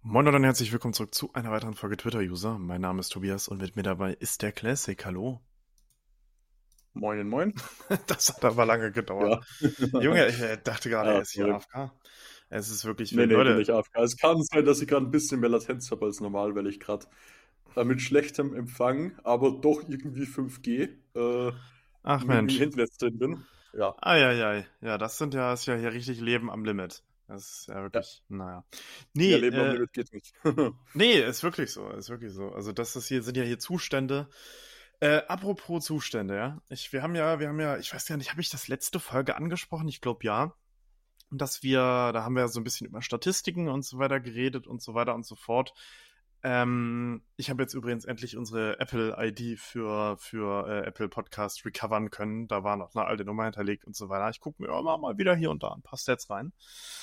Moin und herzlich willkommen zurück zu einer weiteren Folge Twitter-User. Mein Name ist Tobias und mit mir dabei ist der Classic. Hallo. Moin, moin. Das hat aber lange gedauert. Ja. Junge, ich dachte gerade, er ist hier Verrückt. AFK. Es ist wirklich Nee, wild. nee, bin Leute, nicht AFK. Es kann sein, dass ich gerade ein bisschen mehr Latenz habe als normal, weil ich gerade mit schlechtem Empfang, aber doch irgendwie 5G ach mit dem Mensch. Handynetz drin bin. Ja, Eieiei. Ja, ist ja hier richtig Leben am Limit. Das ist ja ja, wirklich, naja. mehr Nee, Leben am Limit geht nicht. nee, ist wirklich so, ist wirklich so. Also sind ja hier Zustände. Apropos Zustände, ja. Wir haben ja, ich weiß ja nicht, habe ich das letzte Folge angesprochen? Ich glaube ja. Da haben wir so ein bisschen über Statistiken und so weiter geredet und so weiter und so fort. Ich habe jetzt übrigens endlich unsere Apple-ID für Apple Podcast recovern können. Da war noch eine alte Nummer hinterlegt und so weiter. Ich gucke mir immer mal wieder hier und da ein paar Stats rein.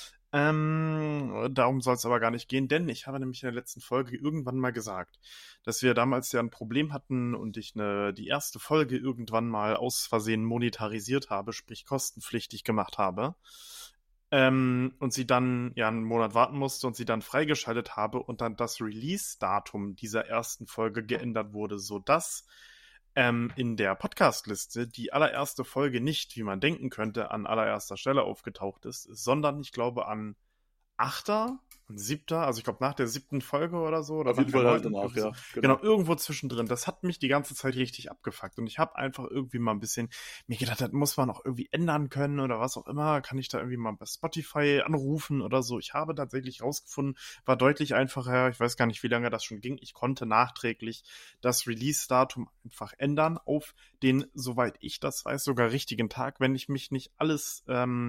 Darum soll es aber gar nicht gehen, denn ich habe nämlich in der letzten Folge irgendwann mal gesagt, dass wir damals ja ein Problem hatten und ich die erste Folge irgendwann mal aus Versehen monetarisiert habe, sprich kostenpflichtig gemacht habe. Und sie dann ja einen Monat warten musste und sie dann freigeschaltet habe und dann das Release-Datum dieser ersten Folge geändert wurde, sodass in der Podcast-Liste die allererste Folge nicht, wie man denken könnte, an allererster Stelle aufgetaucht ist, sondern ich glaube an 8. und 7., also ich glaube nach der 7. Folge oder so, oder Auf nach jeden der Fall halt 9. danach, irgendwie so. ja, Genau, genau. irgendwo zwischendrin. Das hat mich die ganze Zeit richtig abgefuckt. Und ich habe einfach irgendwie mal ein bisschen mir gedacht, das muss man auch irgendwie ändern können oder was auch immer. Kann ich da irgendwie mal bei Spotify anrufen oder so? Ich habe tatsächlich rausgefunden, war deutlich einfacher. Ich weiß gar nicht, wie lange das schon ging. Ich konnte nachträglich das Release-Datum einfach ändern auf den, soweit ich das weiß, sogar richtigen Tag. Wenn ich mich nicht alles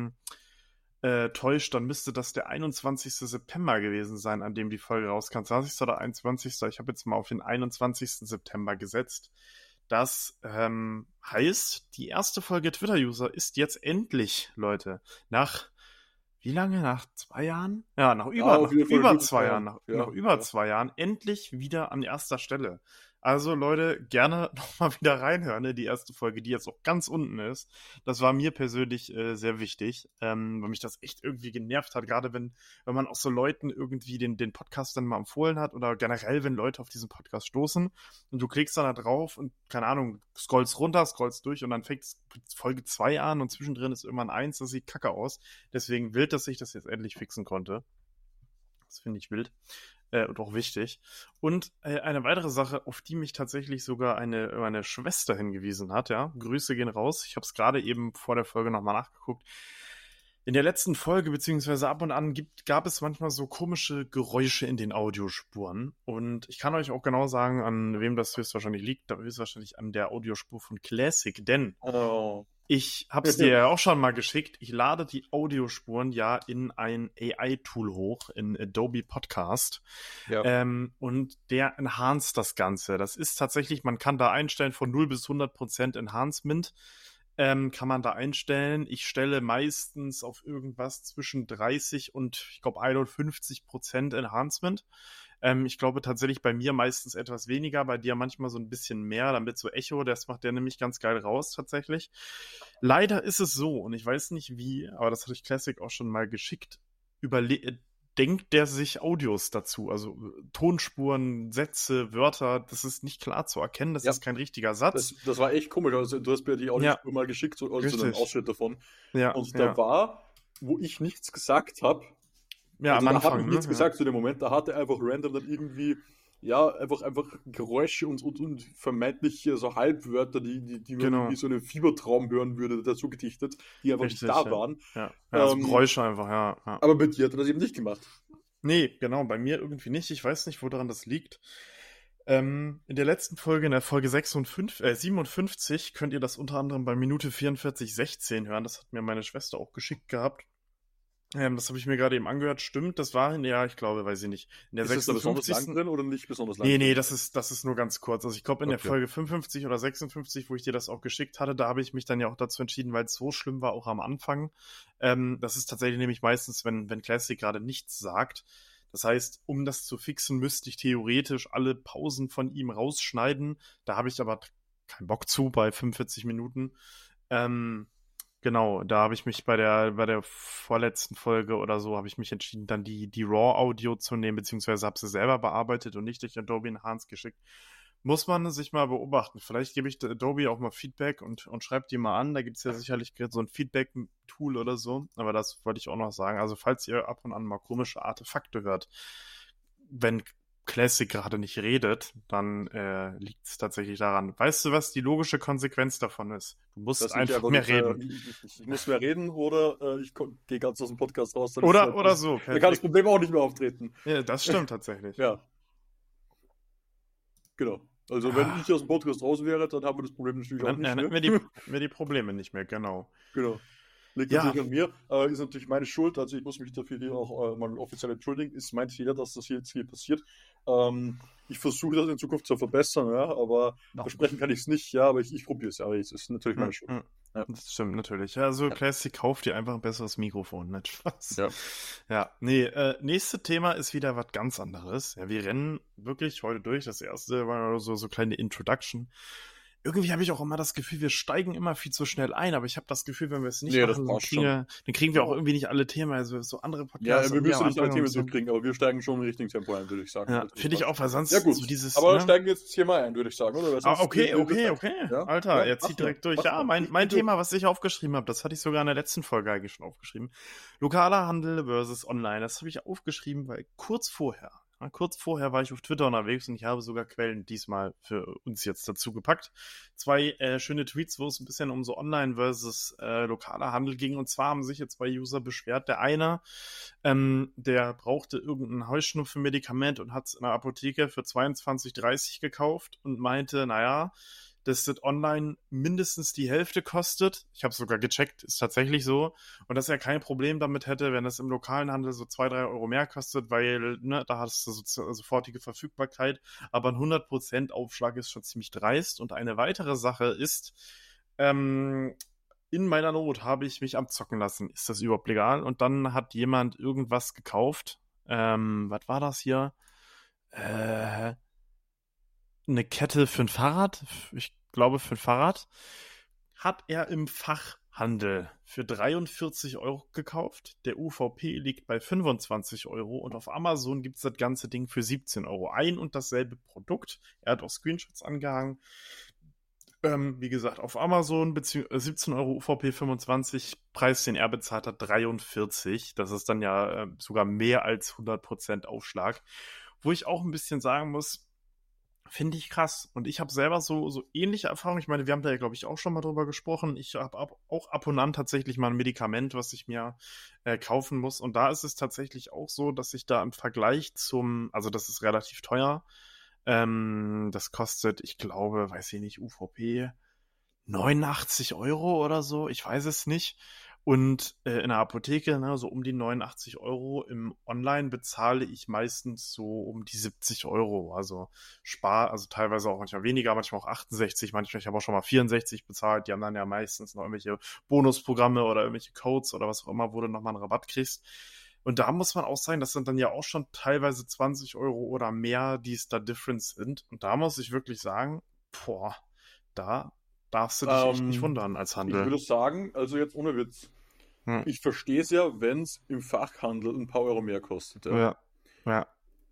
täuscht, dann müsste das der 21. September gewesen sein, an dem die Folge rauskam. 20. oder 21. Ich habe jetzt mal auf den 21. September gesetzt. Das heißt, die erste Folge Twitter-User ist jetzt endlich, Leute, nach wie lange? Nach 2 Jahren? Ja, Ja, auf nach jeden Fall über guten 2 Jahren, Feiern. nach Ja, über ja. 2 Jahren endlich wieder an erster Stelle. Also Leute, gerne nochmal wieder reinhören, ne? Die erste Folge, die jetzt auch ganz unten ist. Das war mir persönlich sehr wichtig, weil mich das echt irgendwie genervt hat, gerade wenn man auch so Leuten irgendwie den Podcast dann mal empfohlen hat oder generell, wenn Leute auf diesen Podcast stoßen und du klickst dann da drauf und, keine Ahnung, scrollst runter, scrollst durch und dann fängt Folge 2 an und zwischendrin ist irgendwann 1, das sieht kacke aus. Deswegen wild, dass ich das jetzt endlich fixen konnte. Das finde ich wild und auch wichtig. Und eine weitere Sache, auf die mich tatsächlich sogar meine Schwester hingewiesen hat, ja, Grüße gehen raus. Ich habe es gerade eben vor der Folge nochmal nachgeguckt. In der letzten Folge, beziehungsweise ab und an, gab es manchmal so komische Geräusche in den Audiospuren. Und ich kann euch auch genau sagen, an wem das höchstwahrscheinlich liegt. Höchstwahrscheinlich an der Audiospur von Classic. Denn Oh. ich hab's dir ja auch schon mal geschickt. Ich lade die Audiospuren ja in ein AI-Tool hoch, in Adobe Podcast. Ja. Und der enhanced das Ganze. Das ist tatsächlich, man kann da einstellen von 0 bis 100% Enhancement. Kann man da einstellen. Ich stelle meistens auf irgendwas zwischen 30 und ich glaube 51% Enhancement. Ich glaube tatsächlich bei mir meistens etwas weniger, bei dir manchmal so ein bisschen mehr, damit so Echo, das macht der nämlich ganz geil raus tatsächlich. Leider ist es so, und ich weiß nicht wie, aber das hatte ich Classic auch schon mal geschickt, denkt der sich Audios dazu, also Tonspuren, Sätze, Wörter, das ist nicht klar zu erkennen, das Ja, ist kein richtiger Satz. das war echt komisch. Also, du hast mir die Ja, Audiospur mal geschickt, also einen richtig. Ausschnitt davon. Ja, Und da ja. war, wo ich nichts gesagt habe, Ja, am also da habe ich Anfang, nichts ne? Ja. gesagt zu dem Moment, da hat er einfach random dann irgendwie, ja, einfach Geräusche und vermeintlich so Halbwörter, die man Genau. wie so einen Fiebertraum hören würde, dazu gedichtet, die einfach nicht Richtig, da ja. waren. Ja, ja, also Geräusche einfach, ja, ja. Aber bei dir hat er das eben nicht gemacht. Nee, genau, bei mir irgendwie nicht. Ich weiß nicht, woran das liegt. In der letzten Folge, in der Folge 57, könnt ihr das unter anderem bei Minute 44:16 hören. Das hat mir meine Schwester auch geschickt gehabt. Das habe ich mir gerade eben angehört. Stimmt, das war ich glaube, weiß ich nicht. In der Ist es da besonders lang 56. drin oder nicht besonders lang Nee, drin? das ist nur ganz kurz. Also ich glaube in der Okay. Folge 55 oder 56, wo ich dir das auch geschickt hatte, da habe ich mich dann ja auch dazu entschieden, weil es so schlimm war, auch am Anfang. Das ist tatsächlich nämlich meistens, wenn Classic gerade nichts sagt. Das heißt, um das zu fixen, müsste ich theoretisch alle Pausen von ihm rausschneiden. Da habe ich aber keinen Bock zu bei 45 Minuten. Ähm, Genau, da habe ich mich bei der vorletzten Folge oder so, habe ich mich entschieden, dann die RAW-Audio zu nehmen, beziehungsweise habe sie selber bearbeitet und nicht durch Adobe Enhance geschickt. Muss man sich mal beobachten. Vielleicht gebe ich Adobe auch mal Feedback und schreibe die mal an. Da gibt es ja sicherlich so ein Feedback-Tool oder so. Aber das wollte ich auch noch sagen. Also falls ihr ab und an mal komische Artefakte hört, wenn Classic gerade nicht redet, dann liegt es tatsächlich daran. Weißt du, was die logische Konsequenz davon ist? Du musst Dass ich einfach einfach mehr nicht, reden. ich muss mehr reden oder ich gehe ganz aus dem Podcast raus. Dann Oder so, dann kann das perfekt. Problem auch nicht mehr auftreten. Ja, das stimmt tatsächlich. Ja, genau. Also wenn ich aus dem Podcast raus wäre, dann haben wir das Problem natürlich auch Dann nicht hätten mehr. wir die Probleme nicht mehr, genau. Genau. Liegt Ja, natürlich an mir, ist natürlich meine Schuld, also ich muss mich dafür hier auch mal offiziell entschuldigen, ist mein Fehler, dass das jetzt hier passiert. Ich versuche das in Zukunft zu verbessern, ja, aber versprechen kann ich es nicht, ja, aber ich probiere es, ja, aber es ist natürlich meine Schuld. Ja. Das stimmt natürlich. Ja, also Ja. Classic kauft dir einfach ein besseres Mikrofon, nicht Spaß. Ja. Ja, nee, nächste Thema ist wieder was ganz anderes. Ja, wir rennen wirklich heute durch. Das erste war so kleine Introduction. Irgendwie habe ich auch immer das Gefühl, wir steigen immer viel zu schnell ein, aber ich habe das Gefühl, wenn wir es nicht Nee, das machen, dann passt schon. kriegen wir auch irgendwie nicht alle Themen. Also so andere Ja, Podcasts. wir müssen am nicht alle Anfang Themen ein bisschen- durchkriegen, aber wir steigen schon im richtigen Tempo ein, würde ich sagen. Ja, Also das finde ich passt auch, weil schon. sonst Ja gut, so dieses, aber ne? steigen wir jetzt hier mal ein, würde ich sagen, oder? Weil sonst Okay. Ja? Alter, Ja, er mach zieht mal, direkt durch. mach Ja, mal. mein Thema, was ich aufgeschrieben habe, das hatte ich sogar in der letzten Folge eigentlich schon aufgeschrieben. Lokaler Handel versus Online. Das habe ich aufgeschrieben, weil kurz vorher war ich auf Twitter unterwegs und ich habe sogar Quellen diesmal für uns jetzt dazu gepackt. 2 schöne Tweets, wo es ein bisschen um so Online versus lokaler Handel ging. Und zwar haben sich jetzt 2 User beschwert. Der eine, der brauchte irgendein Heuschnupfenmedikament und hat es in der Apotheke für 22,30 gekauft und meinte, naja, dass das online mindestens die Hälfte kostet. Ich habe es sogar gecheckt, ist tatsächlich so. Und dass er kein Problem damit hätte, wenn es im lokalen Handel so 2, 3 Euro mehr kostet, weil da hast du sofortige Verfügbarkeit. Aber ein 100% Aufschlag ist schon ziemlich dreist. Und eine weitere Sache ist, in meiner Not habe ich mich abzocken lassen. Ist das überhaupt legal? Und dann hat jemand irgendwas gekauft. Was war das hier? Eine Kette für ein Fahrrad. Ich glaube für ein Fahrrad. Hat er im Fachhandel für 43 Euro gekauft. Der UVP liegt bei 25 Euro und auf Amazon gibt es das ganze Ding für 17 Euro. Ein und dasselbe Produkt. Er hat auch Screenshots angehangen. Wie gesagt, auf Amazon 17 Euro UVP 25, Preis, den er bezahlt hat, 43. Das ist dann ja sogar mehr als 100% Aufschlag. Wo ich auch ein bisschen sagen muss, finde ich krass. Und ich habe selber so ähnliche Erfahrungen. Ich meine, wir haben da ja, glaube ich, auch schon mal drüber gesprochen. Ich habe auch ab und an tatsächlich mal ein Medikament, was ich mir kaufen muss. Und da ist es tatsächlich auch so, dass ich da im Vergleich also das ist relativ teuer. Das kostet, ich glaube, weiß ich nicht, UVP 89 Euro oder so. Ich weiß es nicht. Und in der Apotheke, ne, so um die 89 Euro. Im Online bezahle ich meistens so um die 70 Euro. Also also teilweise auch manchmal weniger, manchmal auch 68, manchmal, ich habe auch schon mal 64 bezahlt. Die haben dann ja meistens noch irgendwelche Bonusprogramme oder irgendwelche Codes oder was auch immer, wo du nochmal einen Rabatt kriegst. Und da muss man auch sagen, das sind dann ja auch schon teilweise 20 Euro oder mehr, die es da Difference sind. Und da muss ich wirklich sagen, boah, da darfst du dich echt nicht wundern als Ich Handel. würde sagen, also jetzt ohne Witz, ich verstehe es ja, wenn es im Fachhandel ein paar Euro mehr kostet. Ja.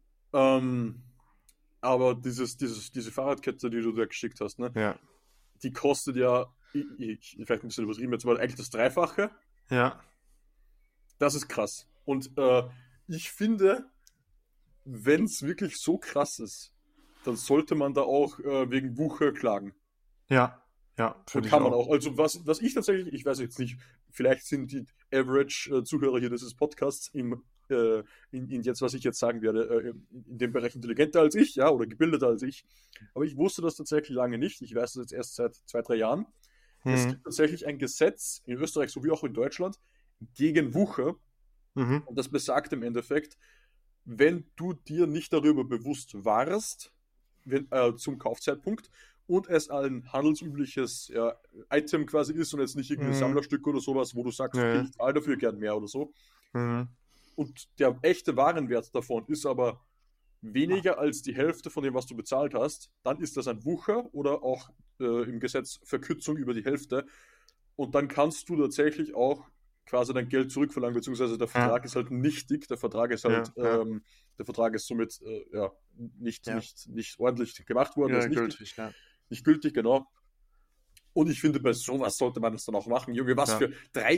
Aber diese Fahrradkette, die du da geschickt hast, ne? Ja. Die kostet ja, vielleicht ein bisschen übertrieben jetzt, aber eigentlich das Dreifache. Ja. Das ist krass. Und ich finde, wenn es wirklich so krass ist, dann sollte man da auch wegen Wucher klagen. Ja, und kann man auch. Also was ich tatsächlich, ich weiß jetzt nicht, vielleicht sind die Average-Zuhörer hier dieses Podcasts in jetzt, was ich jetzt sagen werde, in dem Bereich intelligenter als ich, ja, oder gebildeter als ich. Aber ich wusste das tatsächlich lange nicht. Ich weiß das jetzt erst seit 2, 3 Jahren. Es gibt tatsächlich ein Gesetz in Österreich sowie auch in Deutschland gegen Wucher. Und das besagt im Endeffekt, wenn du dir nicht darüber bewusst warst, zum Kaufzeitpunkt, und es ein handelsübliches Item quasi ist und jetzt nicht irgendein Sammlerstück oder sowas, wo du sagst, okay, ich zahle dafür gern mehr oder so. Und der echte Warenwert davon ist aber weniger als die Hälfte von dem, was du bezahlt hast, dann ist das ein Wucher oder auch im Gesetz Verkürzung über die Hälfte. und dann kannst du tatsächlich auch quasi dein Geld zurückverlangen, beziehungsweise der Vertrag ist halt nichtig, der Vertrag ist halt, der Vertrag ist somit nicht ordentlich gemacht worden, Ja, ist gültig, ja. nicht gültig, genau. Und ich finde, bei sowas sollte man das dann auch machen. Junge, was für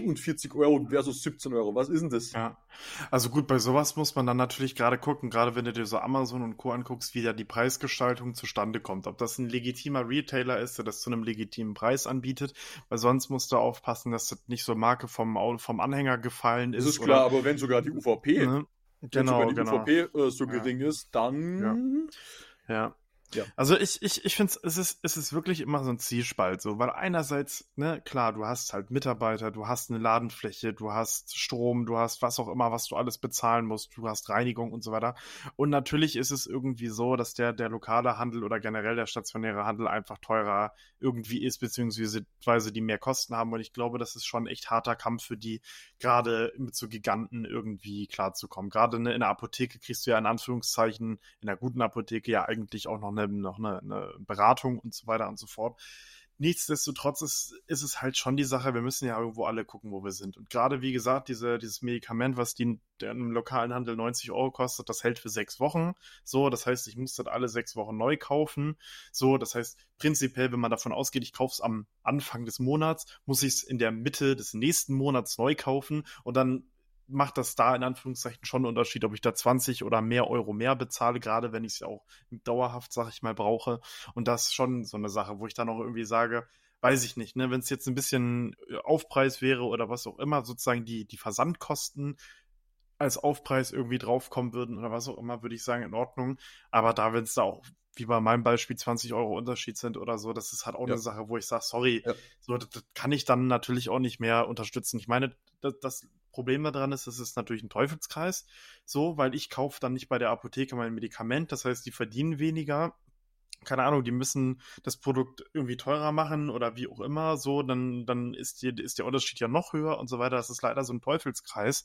43 Euro versus 17 Euro? Was ist denn das? Ja, also gut, bei sowas muss man dann natürlich gerade gucken, gerade wenn du dir so Amazon und Co. anguckst, wie da die Preisgestaltung zustande kommt. Ob das ein legitimer Retailer ist, der das zu einem legitimen Preis anbietet, weil sonst musst du aufpassen, dass das nicht so Marke vom Anhänger gefallen ist. Das ist klar, aber wenn sogar die UVP, ne? Genau. UVP so gering ist, dann... Ja. Ja. Also ich finde, es ist wirklich immer so ein Zwiespalt, so, weil einerseits, ne, klar, du hast halt Mitarbeiter, du hast eine Ladenfläche, du hast Strom, du hast was auch immer, was du alles bezahlen musst, du hast Reinigung und so weiter. Und natürlich ist es irgendwie so, dass der lokale Handel oder generell der stationäre Handel einfach teurer irgendwie ist, beziehungsweise die mehr Kosten haben. Und ich glaube, das ist schon ein echt harter Kampf für die, gerade mit so Giganten irgendwie klarzukommen. Gerade in der Apotheke kriegst du ja in Anführungszeichen, in einer guten Apotheke ja eigentlich auch noch eine Beratung und so weiter und so fort. Nichtsdestotrotz ist es halt schon die Sache, wir müssen ja irgendwo alle gucken, wo wir sind. Und gerade, wie gesagt, dieses Medikament, was im lokalen Handel 90 Euro kostet, das hält für 6 Wochen. So, das heißt, ich muss das alle 6 Wochen neu kaufen. So, das heißt, prinzipiell, wenn man davon ausgeht, ich kaufe es am Anfang des Monats, muss ich es in der Mitte des nächsten Monats neu kaufen und dann macht das da in Anführungszeichen schon einen Unterschied, ob ich da 20 oder mehr Euro mehr bezahle, gerade wenn ich es ja auch dauerhaft, sag ich mal, brauche. Und das ist schon so eine Sache, wo ich dann auch irgendwie sage, weiß ich nicht, ne, wenn es jetzt ein bisschen Aufpreis wäre oder was auch immer, sozusagen die Versandkosten als Aufpreis irgendwie draufkommen würden oder was auch immer, würde ich sagen, in Ordnung. Aber da, wenn es da auch, wie bei meinem Beispiel, 20 Euro Unterschied sind oder so, das ist halt auch eine Sache, wo ich sage, sorry, so, das kann ich dann natürlich auch nicht mehr unterstützen. Ich meine, das Problem daran ist, es ist natürlich ein Teufelskreis, so, weil ich kaufe dann nicht bei der Apotheke mein Medikament, das heißt, die verdienen weniger. Keine Ahnung, die müssen das Produkt irgendwie teurer machen oder wie auch immer, so, dann ist der Unterschied ja noch höher und so weiter. Das ist leider so ein Teufelskreis.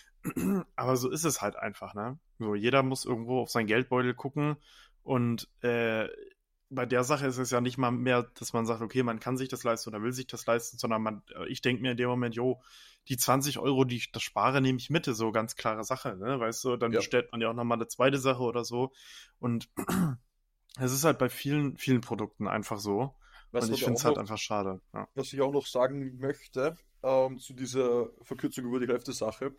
Aber so ist es halt einfach, ne? So, jeder muss irgendwo auf sein Geldbeutel gucken und bei der Sache ist es ja nicht mal mehr, dass man sagt, okay, man kann sich das leisten oder will sich das leisten, sondern ich denke mir in dem Moment, die 20 Euro, die ich das spare, nehme ich mit, so ganz klare Sache, ne? Weißt du, dann bestellt man ja auch nochmal eine zweite Sache oder so. Und es ist halt bei vielen, vielen Produkten einfach so. Und ich finde es halt einfach schade. Ja. Was ich auch noch sagen möchte, zu dieser Verkürzung über die Hälfte Sache.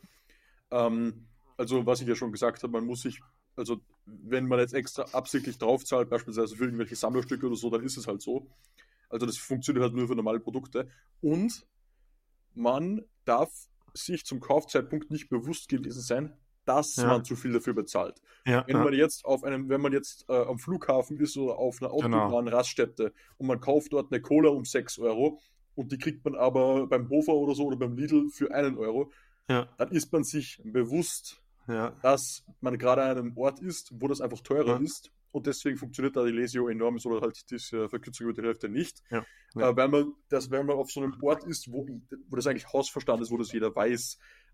Also, was ich ja schon gesagt habe, man muss sich, also, wenn man jetzt extra absichtlich draufzahlt, beispielsweise für irgendwelche Sammlerstücke oder so, dann ist es halt so. Also, das funktioniert halt nur für normale Produkte. Und man darf sich zum Kaufzeitpunkt nicht bewusst gewesen sein, dass man zu viel dafür bezahlt. Wenn man jetzt am Flughafen ist oder auf einer Autobahn-Raststätte und man kauft dort eine Cola um 6 Euro und die kriegt man aber beim Hofer oder so oder beim Lidl für 1 Euro, dann ist man sich bewusst, dass man gerade an einem Ort ist, wo das einfach teurer ist. Und deswegen funktioniert da die Lesio enorm, oder halt diese Verkürzung über die Hälfte nicht. Weil man auf so einem Ort ist, wo das eigentlich Hausverstand ist, wo das jeder weiß,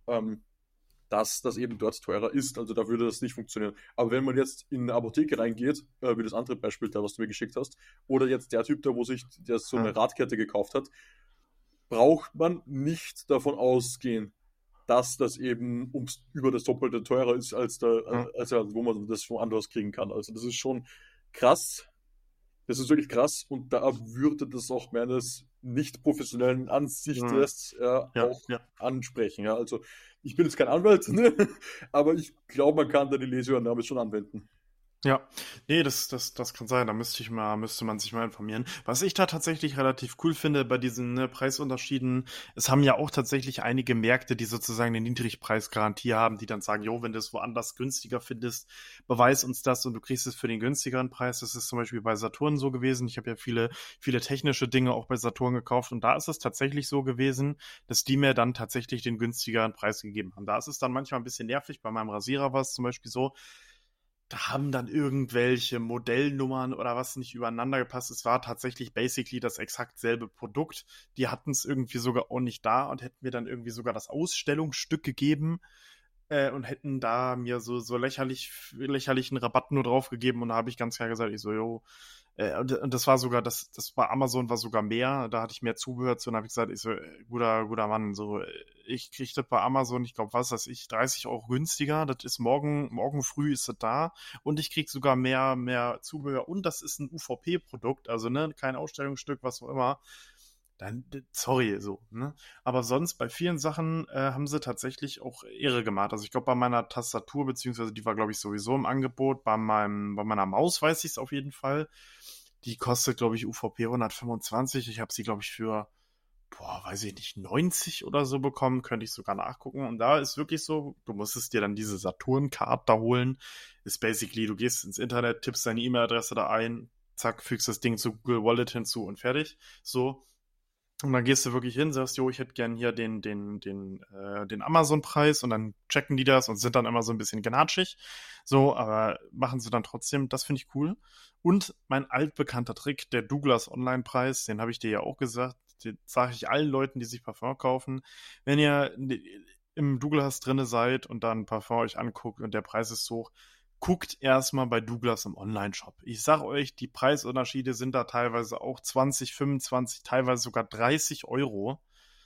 dass das eben dort teurer ist. Also da würde das nicht funktionieren. Aber wenn man jetzt in eine Apotheke reingeht, wie das andere Beispiel da, was du mir geschickt hast, oder jetzt der Typ da, der so eine Radkette gekauft hat, braucht man nicht davon ausgehen, dass das eben über das Doppelte teurer ist, als wo man das woanders kriegen kann. Also das ist schon krass. Das ist wirklich krass und da würde das auch meines nicht professionellen Ansichtes auch ansprechen. Ja. Also ich bin jetzt kein Anwalt, ne? Aber ich glaube, man kann da die Leseannahme schon anwenden. Ja, nee, das kann sein, da müsste man sich mal informieren. Was ich da tatsächlich relativ cool finde bei diesen Preisunterschieden, es haben ja auch tatsächlich einige Märkte, die sozusagen eine Niedrigpreisgarantie haben, die dann sagen, wenn du es woanders günstiger findest, beweis uns das und du kriegst es für den günstigeren Preis. Das ist zum Beispiel bei Saturn so gewesen. Ich habe ja viele, viele technische Dinge auch bei Saturn gekauft und da ist es tatsächlich so gewesen, dass die mir dann tatsächlich den günstigeren Preis gegeben haben. Da ist es dann manchmal ein bisschen nervig. Bei meinem Rasierer war es zum Beispiel so, da haben dann irgendwelche Modellnummern oder was nicht übereinander gepasst. Es war tatsächlich basically das exakt selbe Produkt. Die hatten es irgendwie sogar auch nicht da und hätten mir dann irgendwie sogar das Ausstellungsstück gegeben. und hätten da mir so lächerlichen Rabatt nur drauf gegeben und da habe ich ganz klar gesagt, ich so, jo, und das war sogar, das bei Amazon war sogar mehr, da hatte ich mehr Zubehör zu und habe ich gesagt, ich so, guter Mann, so, ich krieg das bei Amazon, ich glaube, was weiß ich, 30 € günstiger, das ist morgen früh ist das da und ich krieg sogar mehr Zubehör und das ist ein UVP-Produkt, also, ne, kein Ausstellungsstück, was auch immer. Dann, sorry, so, ne? Aber sonst bei vielen Sachen haben sie tatsächlich auch Ehre gemacht. Also ich glaube, bei meiner Tastatur, beziehungsweise die war, glaube ich, sowieso im Angebot, bei meiner Maus weiß ich es auf jeden Fall. Die kostet, glaube ich, UVP 125. Ich habe sie, glaube ich, für, weiß ich nicht, 90 oder so bekommen. Könnte ich sogar nachgucken. Und da ist wirklich so, du musstest dir dann diese Saturn-Card da holen. Ist basically, du gehst ins Internet, tippst deine E-Mail-Adresse da ein, zack, fügst das Ding zu Google Wallet hinzu und fertig. So. Und dann gehst du wirklich hin, sagst, jo, ich hätte gern hier den Amazon-Preis und dann checken die das und sind dann immer so ein bisschen gnatschig. So, aber machen sie dann trotzdem, das finde ich cool. Und mein altbekannter Trick, der Douglas Online-Preis, den habe ich dir ja auch gesagt, den sage ich allen Leuten, die sich Parfum kaufen. Wenn ihr im Douglas drinne seid und dann Parfum euch anguckt und der Preis ist hoch, guckt erstmal bei Douglas im Online-Shop. Ich sag euch, die Preisunterschiede sind da teilweise auch 20, 25, teilweise sogar 30 €.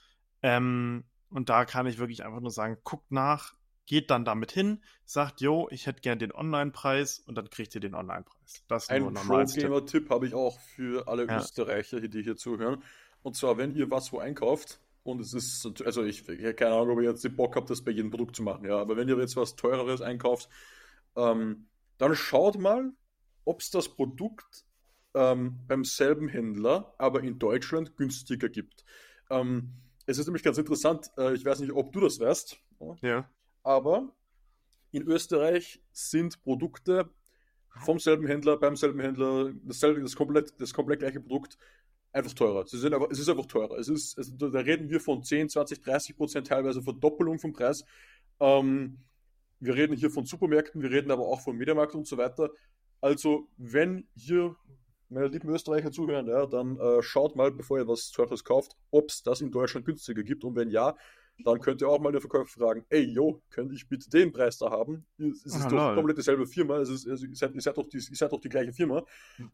Und da kann ich wirklich einfach nur sagen, guckt nach, geht dann damit hin, sagt, jo, ich hätte gern den Online-Preis und dann kriegt ihr den Online-Preis. Das ist nur Ein ein normales Tipp. Pro-Gamer-Tipp habe ich auch für alle Ja. Österreicher, die hier zuhören. Und zwar, wenn ihr was wo einkauft, und es ist, also ich habe keine Ahnung, ob ihr jetzt den Bock habt, das bei jedem Produkt zu machen, ja, aber wenn ihr jetzt was Teureres einkauft, dann schaut mal, ob es das Produkt beim selben Händler, aber in Deutschland günstiger gibt. Es ist nämlich ganz interessant, ich weiß nicht, ob du das weißt, Ja. aber in Österreich sind Produkte vom selben Händler, beim selben Händler, das komplett gleiche Produkt, einfach teurer. Es ist einfach teurer. Da reden wir von 10, 20, 30% teilweise Verdoppelung vom Preis. Wir reden hier von Supermärkten, wir reden aber auch von Mediamarkt und so weiter. Also, wenn hier meine lieben Österreicher zuhören, ja, dann schaut mal, bevor ihr was Teures kauft, ob es das in Deutschland günstiger gibt. Und wenn ja, dann könnt ihr auch mal den Verkäufer fragen, ey, yo, könnte ich bitte den Preis da haben? Es ist doch komplett dieselbe Firma, ihr seid doch die gleiche Firma.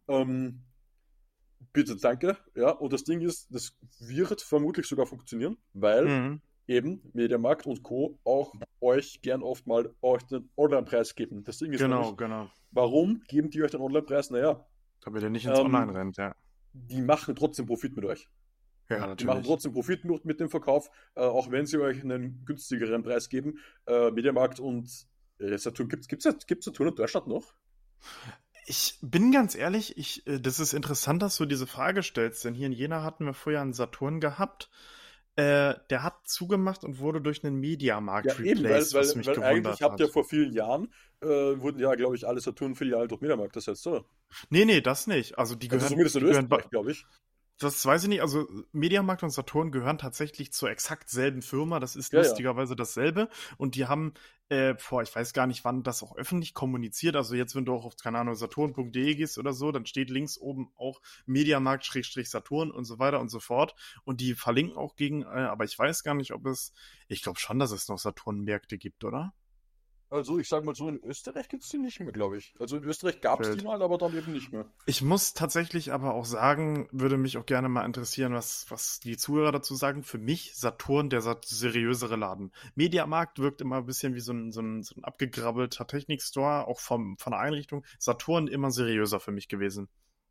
Bitte, danke. Ja, und das Ding ist, das wird vermutlich sogar funktionieren, weil eben Mediamarkt und Co. auch euch gern oft mal euch den Online-Preis geben. Das Ding ist Genau. warum geben die euch den Online-Preis? Naja, damit ihr nicht ins Online rennt, ja. die machen trotzdem Profit mit euch. Ja, natürlich. Die machen trotzdem Profit mit dem Verkauf, auch wenn sie euch einen günstigeren Preis geben. Mediamarkt und Saturn, gibt's Saturn in Deutschland noch? Ich bin ganz ehrlich, das ist interessant, dass du diese Frage stellst, denn hier in Jena hatten wir vorher einen Saturn gehabt. Der hat zugemacht und wurde durch einen Mediamarkt replaced, was mich gewundert eigentlich habt ihr hat. vor vielen Jahren, wurden ja, glaube ich, alle Saturn-Filialen durch Mediamarkt ersetzt, oder? Nee, das nicht. Also die gehören, zumindest in Österreich, glaube ich. Das weiß ich nicht. Also Mediamarkt und Saturn gehören tatsächlich zur exakt selben Firma. Das ist lustigerweise dasselbe. Und die haben ich weiß gar nicht, wann das auch öffentlich kommuniziert. Also jetzt, wenn du auch auf, keine Ahnung, saturn.de gehst oder so, dann steht links oben auch Mediamarkt-Saturn und so weiter und so fort. Und die verlinken auch aber ich weiß gar nicht, ich glaube schon, dass es noch Saturn-Märkte gibt, oder? Also ich sag mal so, in Österreich gibt es die nicht mehr, glaube ich. Also in Österreich gab es die mal, aber dann eben nicht mehr. Ich muss tatsächlich aber auch sagen, würde mich auch gerne mal interessieren, was die Zuhörer dazu sagen. Für mich Saturn der seriösere Laden. Mediamarkt wirkt immer ein bisschen wie so ein abgegrabbelter Technikstore, auch von der Einrichtung. Saturn immer seriöser für mich gewesen.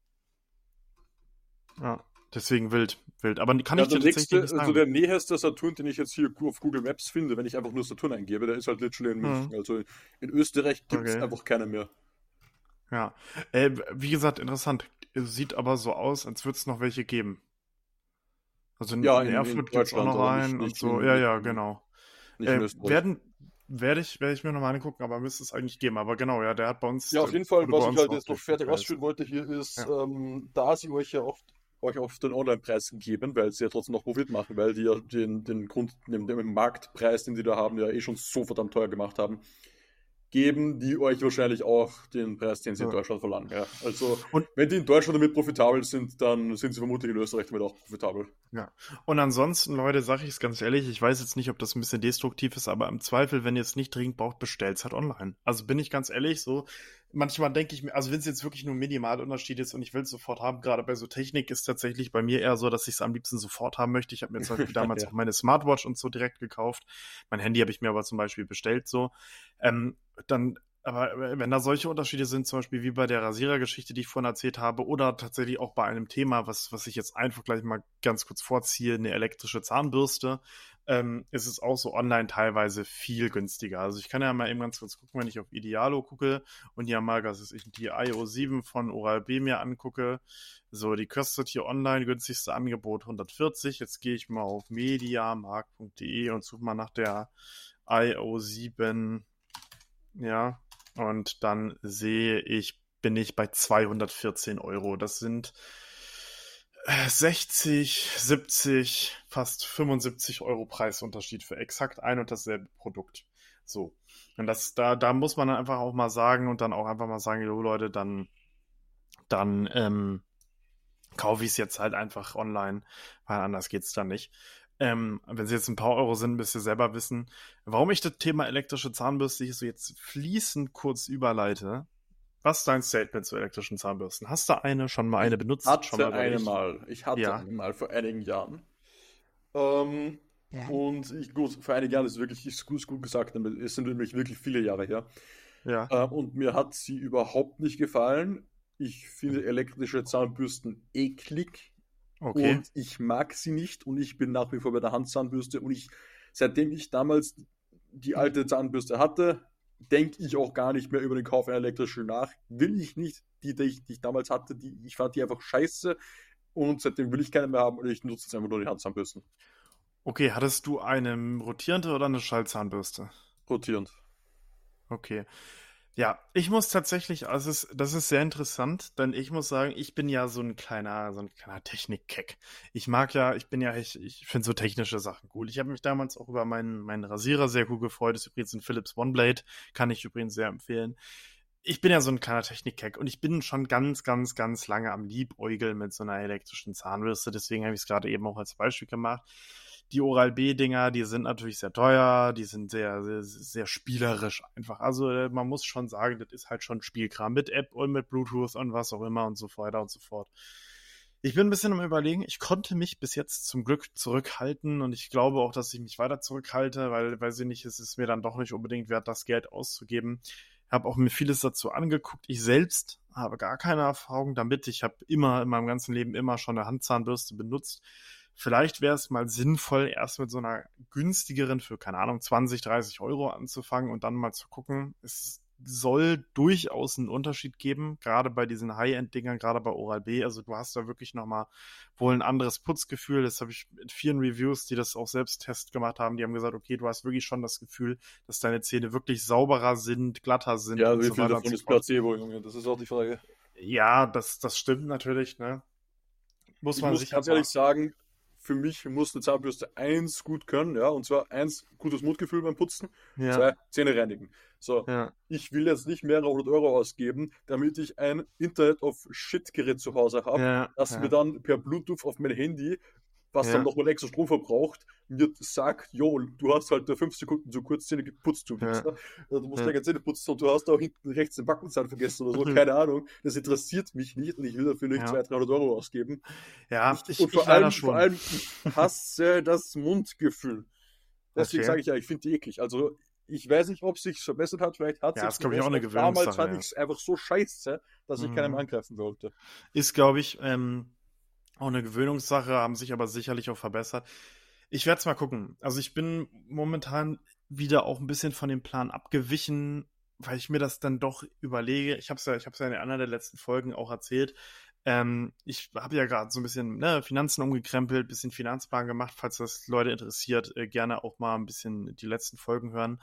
Ja. Deswegen wild. Aber kann ich dir tatsächlich nicht sagen. Also der näherste Saturn, den ich jetzt hier auf Google Maps finde, wenn ich einfach nur Saturn eingebe, der ist halt literally in München. Also in Österreich gibt es einfach keinen mehr. Ja. Wie gesagt, interessant. Sieht aber so aus, als würde es noch welche geben. Also in Erfurt gibt es auch noch einen und so. Ja, genau. Werde ich mir nochmal angucken, aber müsste es eigentlich geben. Aber genau, ja, der hat bei uns. Ja, auf jeden Fall, was ich halt jetzt noch fertig ausführen wollte hier ist, da sie euch ja oft den Online-Preis geben, weil sie ja trotzdem noch Profit machen, weil die ja den Marktpreis, den die da haben, ja eh schon so verdammt teuer gemacht haben. geben, die euch wahrscheinlich auch den Preis, den sie in Ja. Deutschland verlangen. Ja. Also, Und- wenn die in Deutschland damit profitabel sind, dann sind sie vermutlich in Österreich damit auch profitabel. Ja. Und ansonsten, Leute, sage ich es ganz ehrlich, ich weiß jetzt nicht, ob das ein bisschen destruktiv ist, aber im Zweifel, wenn ihr es nicht dringend braucht, bestellt es halt online. Also bin ich ganz ehrlich, so, manchmal denke ich mir, also wenn es jetzt wirklich nur ein Minimalunterschied ist und ich will es sofort haben, gerade bei so Technik ist tatsächlich bei mir eher so, dass ich es am liebsten sofort haben möchte. Ich habe mir zum Beispiel damals Ja. auch meine Smartwatch und so direkt gekauft. Mein Handy habe ich mir aber zum Beispiel bestellt so. Aber wenn da solche Unterschiede sind, zum Beispiel wie bei der Rasierergeschichte, die ich vorhin erzählt habe, oder tatsächlich auch bei einem Thema, was ich jetzt einfach gleich mal ganz kurz vorziehe, eine elektrische Zahnbürste, ist es auch so online teilweise viel günstiger. Also ich kann ja mal eben ganz kurz gucken, wenn ich auf Idealo gucke und ja mal, was weiß ich, die IO7 von Oral-B mir angucke. So, die kostet hier online günstigste Angebot 140. Jetzt gehe ich mal auf mediamarkt.de und suche mal nach der IO7. Ja, und dann bin ich bei 214 Euro. Das sind 60, 70, fast 75 Euro Preisunterschied für exakt ein und dasselbe Produkt. So. Und da muss man dann einfach auch mal sagen und dann auch einfach mal sagen, jo Leute, dann kaufe ich es jetzt halt einfach online, weil anders geht's dann nicht. Wenn es jetzt ein paar Euro sind, müsst ihr selber wissen. Warum ich das Thema elektrische Zahnbürste hier so jetzt fließend kurz überleite. Was ist dein Statement zu elektrischen Zahnbürsten? Hast du schon mal eine benutzt? Schon mal überlegt? Ich hatte Ja. eine mal vor einigen Jahren. Ja. Gut, vor einigen Jahren ist wirklich ist gut gesagt, es sind nämlich wirklich viele Jahre her. Ja. Und mir hat sie überhaupt nicht gefallen. Ich finde elektrische Zahnbürsten eklig. Okay. Und ich mag sie nicht und ich bin nach wie vor bei der Handzahnbürste und seitdem ich damals die alte Zahnbürste hatte, denke ich auch gar nicht mehr über den Kauf einer elektrischen nach. Will ich nicht. Die ich damals hatte, ich fand die einfach scheiße und seitdem will ich keine mehr haben und ich nutze jetzt einfach nur die Handzahnbürsten. Okay, hattest du eine rotierende oder eine Schallzahnbürste? Rotierend. Okay. Ja, ich muss tatsächlich, also das ist sehr interessant, denn ich muss sagen, ich bin ja so ein kleiner Technik-Keck. Ich finde so technische Sachen cool. Ich habe mich damals auch über meinen Rasierer sehr cool gefreut. Das ist übrigens ein Philips OneBlade, kann ich übrigens sehr empfehlen. Ich bin ja so ein kleiner Technik-Keck und ich bin schon ganz, ganz, ganz lange am Liebäugeln mit so einer elektrischen Zahnbürste. Deswegen habe ich es gerade eben auch als Beispiel gemacht. Die Oral-B-Dinger, die sind natürlich sehr teuer, die sind sehr, sehr, sehr spielerisch einfach. Also man muss schon sagen, das ist halt schon Spielkram mit App und mit Bluetooth und was auch immer und so weiter und so fort. Ich bin ein bisschen am Überlegen, ich konnte mich bis jetzt zum Glück zurückhalten und ich glaube auch, dass ich mich weiter zurückhalte, weil, weiß ich nicht, es ist mir dann doch nicht unbedingt wert, das Geld auszugeben. Habe auch mir vieles dazu angeguckt. Ich selbst habe gar keine Erfahrung damit. Ich habe immer in meinem ganzen Leben immer schon eine Handzahnbürste benutzt. Vielleicht wäre es mal sinnvoll, erst mit so einer günstigeren für, keine Ahnung, 20, 30 Euro anzufangen und dann mal zu gucken. Es soll durchaus einen Unterschied geben, gerade bei diesen High-End-Dingern, gerade bei Oral-B. Also du hast da wirklich nochmal wohl ein anderes Putzgefühl. Das habe ich mit vielen Reviews, die das auch selbst Test gemacht haben, die haben gesagt, okay, du hast wirklich schon das Gefühl, dass deine Zähne wirklich sauberer sind, glatter sind Ja, und wie so viel weiter davon und so ist fort. Placebo, Junge? Das ist auch die Frage. Ja, das stimmt natürlich, ne? Ich muss ganz ehrlich sagen, für mich muss eine Zahnbürste eins gut können, ja, und zwar eins, gutes Mundgefühl beim Putzen, Ja, zwei, Zähne reinigen. So, ja, ich will jetzt nicht mehrere hundert Euro ausgeben, damit ich ein Internet of Shit-Gerät zu Hause habe, ja, das mir dann per Bluetooth auf mein Handy, was dann ja, nochmal extra Strom verbraucht, mir sagt, jo, du hast halt 5 Sekunden zu kurz Zähne geputzt, du Wichser. Du musst ja. länger Zähne putzen und du hast auch hinten rechts den Backenzahn vergessen oder so, keine Ahnung. Das interessiert mich nicht und ich will dafür nicht Ja. 200, 300 Euro ausgeben. Ja, Und ich vor leider allem, schon. vor allem, ich hasse das Mundgefühl. Deswegen Okay. sage ich ja, ich finde die eklig. Also, ich weiß nicht, ob es sich verbessert hat. Vielleicht hat Ja, sich ist, glaube ich, auch eine Damals Gewöhnungssache. fand Ja. ich es einfach so scheiße, dass ich keinen Mhm. mehr angreifen wollte. Ist, glaube ich, auch eine Gewöhnungssache, haben sich aber sicherlich auch verbessert. Ich werde es mal gucken. Also ich bin momentan wieder auch ein bisschen von dem Plan abgewichen, weil ich mir das dann doch überlege. Ich habe es ja in einer der letzten Folgen auch erzählt. Ich habe ja gerade so ein bisschen Finanzen umgekrempelt, bisschen Finanzplan gemacht. Falls das Leute interessiert, gerne auch mal ein bisschen die letzten Folgen hören.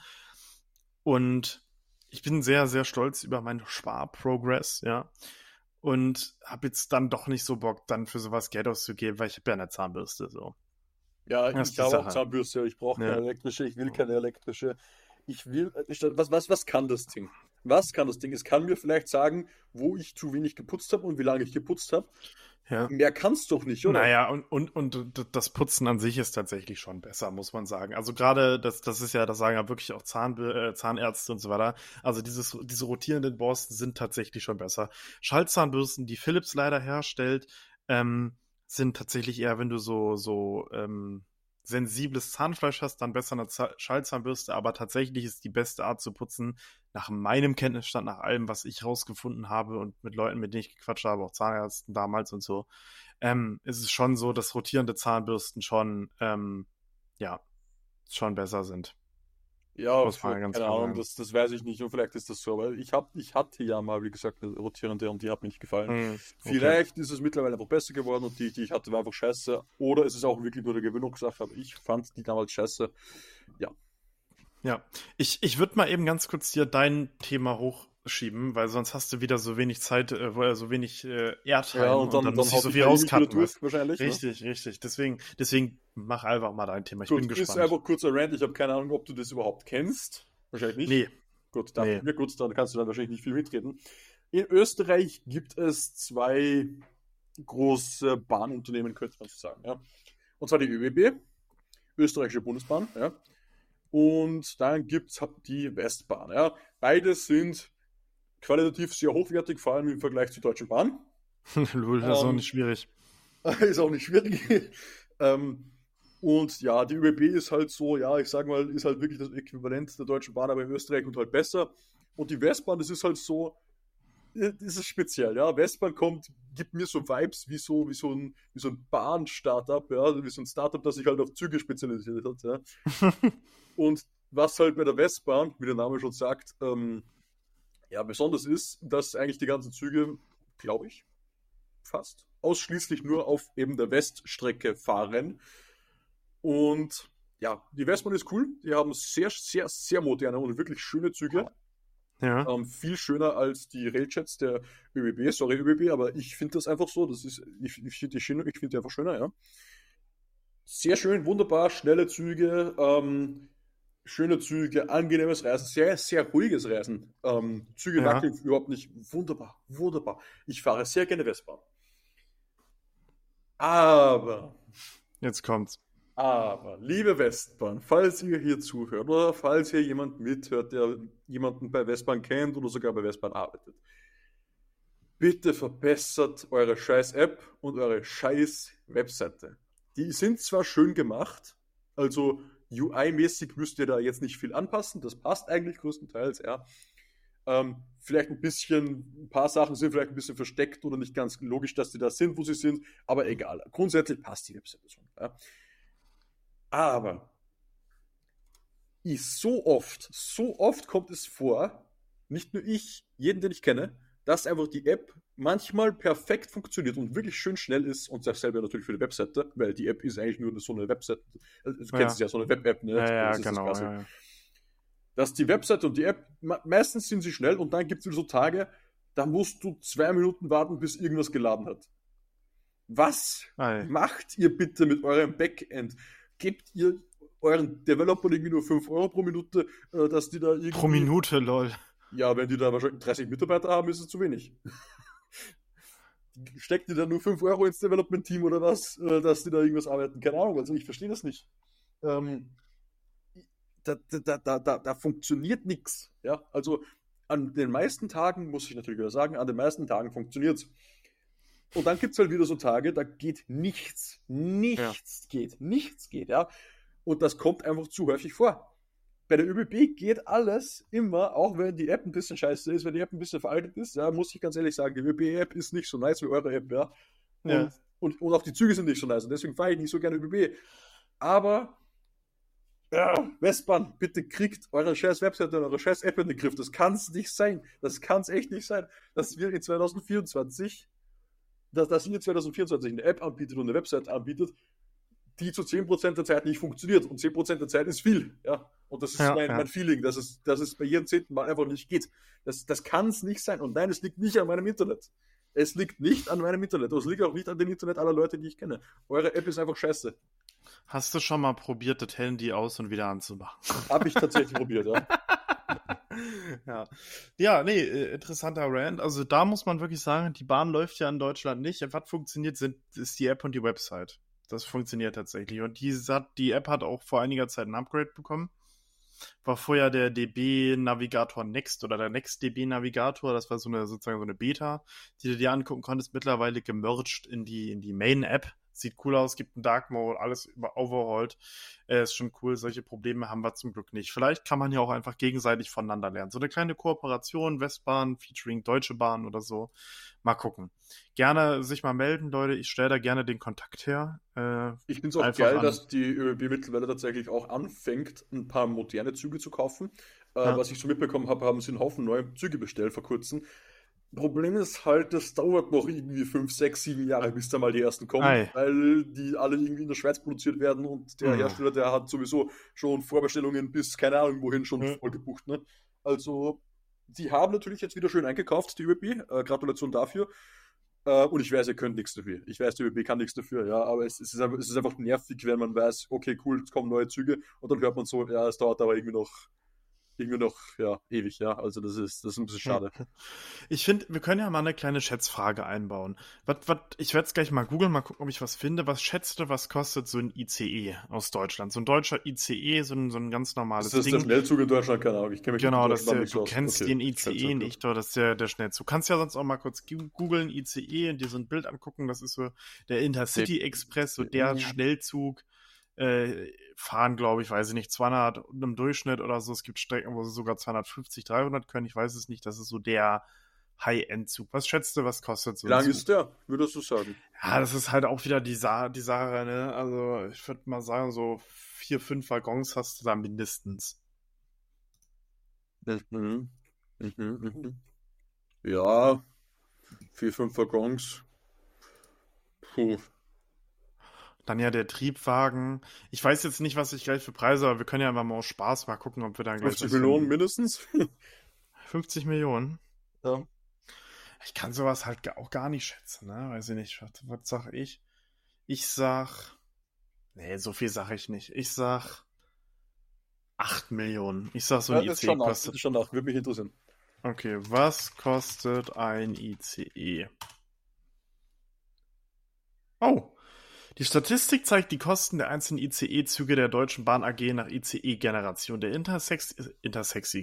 Und ich bin sehr, sehr stolz über meinen Sparprogress, ja. Und habe jetzt dann doch nicht so Bock, dann für sowas Geld auszugeben, weil ich habe ja eine Zahnbürste, so. Ja, Das ist ich die habe auch Sache. Zahnbürste, ich brauche Ja. keine elektrische, ich will keine elektrische. Was kann das Ding? Was kann das Ding? Es kann mir vielleicht sagen, wo ich zu wenig geputzt habe und wie lange ich geputzt habe. Ja. Mehr kann es doch nicht, oder? Naja, und das Putzen an sich ist tatsächlich schon besser, muss man sagen. Also gerade, das ist ja, das sagen ja wirklich auch Zahnärzte und so weiter. Also diese rotierenden Borsten sind tatsächlich schon besser. Schallzahnbürsten, die Philips leider herstellt, sind tatsächlich eher, wenn du so sensibles Zahnfleisch hast, dann besser eine Schallzahnbürste, aber tatsächlich ist die beste Art zu putzen, nach meinem Kenntnisstand, nach allem, was ich rausgefunden habe und mit Leuten, mit denen ich gequatscht habe, auch Zahnärzten damals und so, ist es schon so, dass rotierende Zahnbürsten schon, schon besser sind. Ja, Muss man ganz keine klar Ahnung, sagen. das weiß ich nicht und vielleicht ist das so, weil ich hatte ja mal, wie gesagt, eine rotierende und die hat mir nicht gefallen. Okay. Vielleicht ist es mittlerweile einfach besser geworden und die ich hatte, war einfach scheiße. Oder es ist auch wirklich nur der Gewöhnungssache, aber ich fand die damals scheiße. Ja. Ja, ich würde mal eben ganz kurz dir dein Thema hochschieben, weil sonst hast du wieder so wenig Zeit, so wenig Airtime Ja, und dann muss ich haut so dich viel der Ewig wieder rauscutten. durch, wahrscheinlich. Ne? Richtig. Deswegen mach einfach mal dein Thema. Ich Gut, bin ist gespannt. einfach kurzer Rant. Ich habe keine Ahnung, ob du das überhaupt kennst. Wahrscheinlich nicht. Nee. Gut, dachte ich mir, gut, dann kannst du dann wahrscheinlich nicht viel mitreden. In Österreich gibt es zwei große Bahnunternehmen, könnte man so sagen. Ja. Und zwar die ÖBB, Österreichische Bundesbahn, ja. Und dann gibt es die Westbahn. Ja. Beide sind qualitativ sehr hochwertig, vor allem im Vergleich zur Deutschen Bahn. Lul, das ist auch nicht schwierig. Ist auch nicht schwierig. Und ja, die ÖBB ist halt so, ja, ich sag mal, ist halt wirklich das Äquivalent der Deutschen Bahn, aber in Österreich und halt besser. Und die Westbahn, das ist halt so, das ist speziell, ja. Westbahn gibt mir so Vibes wie so ein Bahn-Startup, ja, wie so ein Startup, das sich halt auf Züge spezialisiert hat, ja. Und was halt bei der Westbahn, wie der Name schon sagt, ja, besonders ist, dass eigentlich die ganzen Züge, glaube ich, fast ausschließlich nur auf eben der Weststrecke fahren. Und ja, die Westbahn ist cool. Die haben sehr, sehr, sehr moderne und wirklich schöne Züge. Ja. Viel schöner als die Railjets der ÖBB. Sorry, ÖBB, aber ich finde das einfach so. Ich finde die einfach schöner, ja. Sehr schön, wunderbar, schnelle Züge, schöne Züge, angenehmes Reisen, sehr, sehr ruhiges Reisen. Züge wackeln überhaupt nicht. Wunderbar, wunderbar. Ich fahre sehr gerne Westbahn. Aber. Jetzt kommt's. Aber, liebe Westbahn, falls ihr hier zuhört oder falls hier jemand mithört, der jemanden bei Westbahn kennt oder sogar bei Westbahn arbeitet, bitte verbessert eure scheiß App und eure scheiß Webseite. Die sind zwar schön gemacht, also UI-mäßig müsst ihr da jetzt nicht viel anpassen, das passt eigentlich größtenteils, ja. Vielleicht ein paar Sachen sind vielleicht ein bisschen versteckt oder nicht ganz logisch, dass die da sind, wo sie sind, aber egal. Grundsätzlich passt die Webseite schon. Ja. Aber so oft kommt es vor, nicht nur ich, jeden, den ich kenne, dass einfach die App manchmal perfekt funktioniert und wirklich schön schnell ist und dasselbe natürlich für die Webseite, weil die App ist eigentlich nur so eine Webseite, du kennst es ja, so eine Web-App, ne? Ja, genau. Ja. Dass die Webseite und die App, meistens sind sie schnell und dann gibt es wieder so Tage, da musst du 2 Minuten warten, bis irgendwas geladen hat. Was macht ihr bitte mit eurem Backend? Gebt ihr euren Developern irgendwie nur 5 Euro pro Minute, dass die da irgendwie... Pro Minute, lol. Ja, wenn die da wahrscheinlich 30 Mitarbeiter haben, ist es zu wenig. Steckt ihr da nur 5 Euro ins Development-Team oder was, dass die da irgendwas arbeiten? Keine Ahnung, also ich verstehe das nicht. Da funktioniert nichts. Ja? Also an den meisten Tagen, muss ich natürlich wieder sagen, an den meisten Tagen funktioniert es. Und dann gibt es halt wieder so Tage, da geht nichts. Nichts geht, ja. Und das kommt einfach zu häufig vor. Bei der ÖBB geht alles immer, auch wenn die App ein bisschen scheiße ist, wenn die App ein bisschen veraltet ist, ja, muss ich ganz ehrlich sagen, die ÖBB-App ist nicht so nice wie eure App, ja. Und auch die Züge sind nicht so nice und deswegen fahre ich nicht so gerne ÖBB. Aber ja, Westbahn, bitte kriegt eure scheiß Webseite und eure scheiß App in den Griff. Das kann es nicht sein. Das kann es echt nicht sein, dass wir in 2024 dass ihr 2024 eine App anbietet und eine Website anbietet, die zu 10% der Zeit nicht funktioniert. Und 10% der Zeit ist viel. Ja? Und das ist mein Feeling, dass es bei jedem 10. Mal einfach nicht geht. Das kann es nicht sein. Und nein, es liegt nicht an meinem Internet. Es liegt nicht an meinem Internet. Und es liegt auch nicht an dem Internet aller Leute, die ich kenne. Eure App ist einfach scheiße. Hast du schon mal probiert, das Handy aus und wieder anzumachen? Habe ich tatsächlich probiert, ja. Ja. Ja, nee, interessanter Rant. Also da muss man wirklich sagen, die Bahn läuft ja in Deutschland nicht. Was funktioniert, ist die App und die Website. Das funktioniert tatsächlich. Und die App hat auch vor einiger Zeit ein Upgrade bekommen. War vorher der DB Navigator Next oder der Next DB Navigator. Das war sozusagen so eine Beta, die du dir angucken konntest. Mittlerweile gemerged in die Main App. Sieht cool aus, gibt einen Dark Mode, alles overhauled. Ist schon cool. Solche Probleme haben wir zum Glück nicht. Vielleicht kann man ja auch einfach gegenseitig voneinander lernen. So eine kleine Kooperation, Westbahn, featuring Deutsche Bahn oder so. Mal gucken. Gerne sich mal melden, Leute. Ich stelle da gerne den Kontakt her. Ich finde es auch geil, dass die ÖBB mittlerweile tatsächlich auch anfängt, ein paar moderne Züge zu kaufen. Ja. Was ich so mitbekommen habe, haben sie einen Haufen neue Züge bestellt vor kurzem. Problem ist halt, das dauert noch irgendwie 5, 6, 7 Jahre, bis da mal die ersten kommen, weil die alle irgendwie in der Schweiz produziert werden und der Hersteller, der hat sowieso schon Vorbestellungen bis, keine Ahnung wohin, schon voll gebucht. Ne? Also, die haben natürlich jetzt wieder schön eingekauft, die ÖBB. Gratulation dafür. Und ich weiß, ihr könnt nichts dafür. Ich weiß, die ÖBB kann nichts dafür, ja, aber es ist einfach nervig, wenn man weiß, okay, cool, es kommen neue Züge und dann hört man so, ja, es dauert aber irgendwie noch, ja, ewig, ja. Also das ist ein bisschen schade. Ich finde, wir können ja mal eine kleine Schätzfrage einbauen. Ich werde es gleich mal googeln, mal gucken, ob ich was finde. Was schätzt du, was kostet so ein ICE aus Deutschland? So ein deutscher ICE, so ein ganz normales Ding. Das ist der Schnellzug in Deutschland, keine Ahnung. Ich kenne mich genau, du kennst den ICE nicht, oder das ist der Schnellzug. Kannst ja sonst auch mal kurz googeln, ICE, und dir so ein Bild angucken. Das ist so der Intercity Express, so der Schnellzug. Fahren, glaube ich, weiß ich nicht, 200 im Durchschnitt oder so. Es gibt Strecken, wo sie sogar 250, 300 können. Ich weiß es nicht. Das ist so der High-End-Zug. Was schätzt du, was kostet so ein Wie lang Zug? ist der, würdest du sagen? Ja, das ist halt auch wieder die Sache, ne? Also, ich würde mal sagen, so 4, 5 Waggons hast du da mindestens. Ja, 4, 5 Waggons. Puh. Dann ja der Triebwagen. Ich weiß jetzt nicht, was ich gleich für Preise, aber wir können ja einfach mal aus Spaß mal gucken, ob wir dann gleich 50 Millionen mindestens? 50 Millionen? Ja. Ich kann sowas halt auch gar nicht schätzen, ne? Weiß ich nicht. Was sag ich? Ich sag. Nee, so viel sag ich nicht. Ich sag 8 Millionen. Ich sag so ein ICE kostet. Das ist schon 8, würde mich interessieren. Okay, was kostet ein ICE? Oh! Die Statistik zeigt die Kosten der einzelnen ICE-Züge der Deutschen Bahn AG nach ICE-Generation. Der Intersexy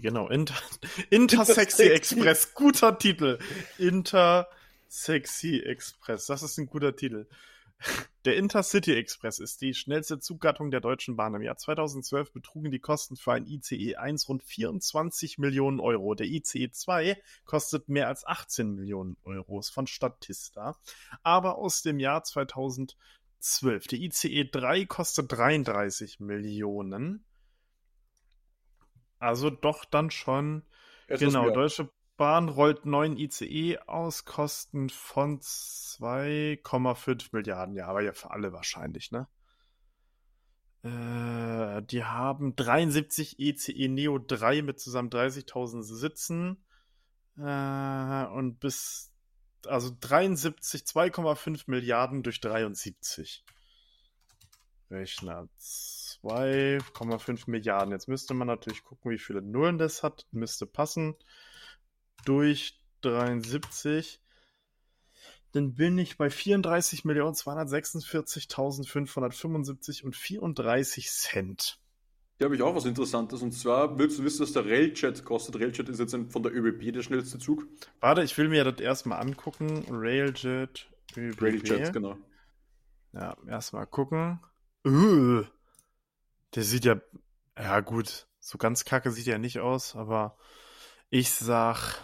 Express, guter Titel. Intersexy Express, das ist ein guter Titel. Der Intercity Express ist die schnellste Zuggattung der Deutschen Bahn. Im Jahr 2012 betrugen die Kosten für ein ICE 1 rund 24 Millionen Euro. Der ICE 2 kostet mehr als 18 Millionen Euros von Statista. Aber aus dem Jahr 2012. Der ICE 3 kostet 33 Millionen. Also doch dann schon. Genau, Deutsche Bahn rollt 9 ICE aus, Kosten von 2,5 Milliarden. Ja, aber ja für alle wahrscheinlich, ne? Die haben 73 ICE Neo 3 mit zusammen 30.000 Sitzen. Und also 73, 2,5 Milliarden durch 73. Rechner 2,5 Milliarden. Jetzt müsste man natürlich gucken, wie viele Nullen das hat. Müsste passen. Durch 73. Dann bin ich bei 34.246.575 und 34 Cent. Hier habe ich auch was Interessantes. Und zwar, willst du wissen, dass der Railjet kostet? Railjet ist jetzt von der ÖBB der schnellste Zug. Warte, ich will mir das erstmal angucken. Railjet, ÖBB. Railjet, genau. Ja, erstmal gucken. Der sieht ja gut, so ganz kacke sieht er nicht aus, aber ich sag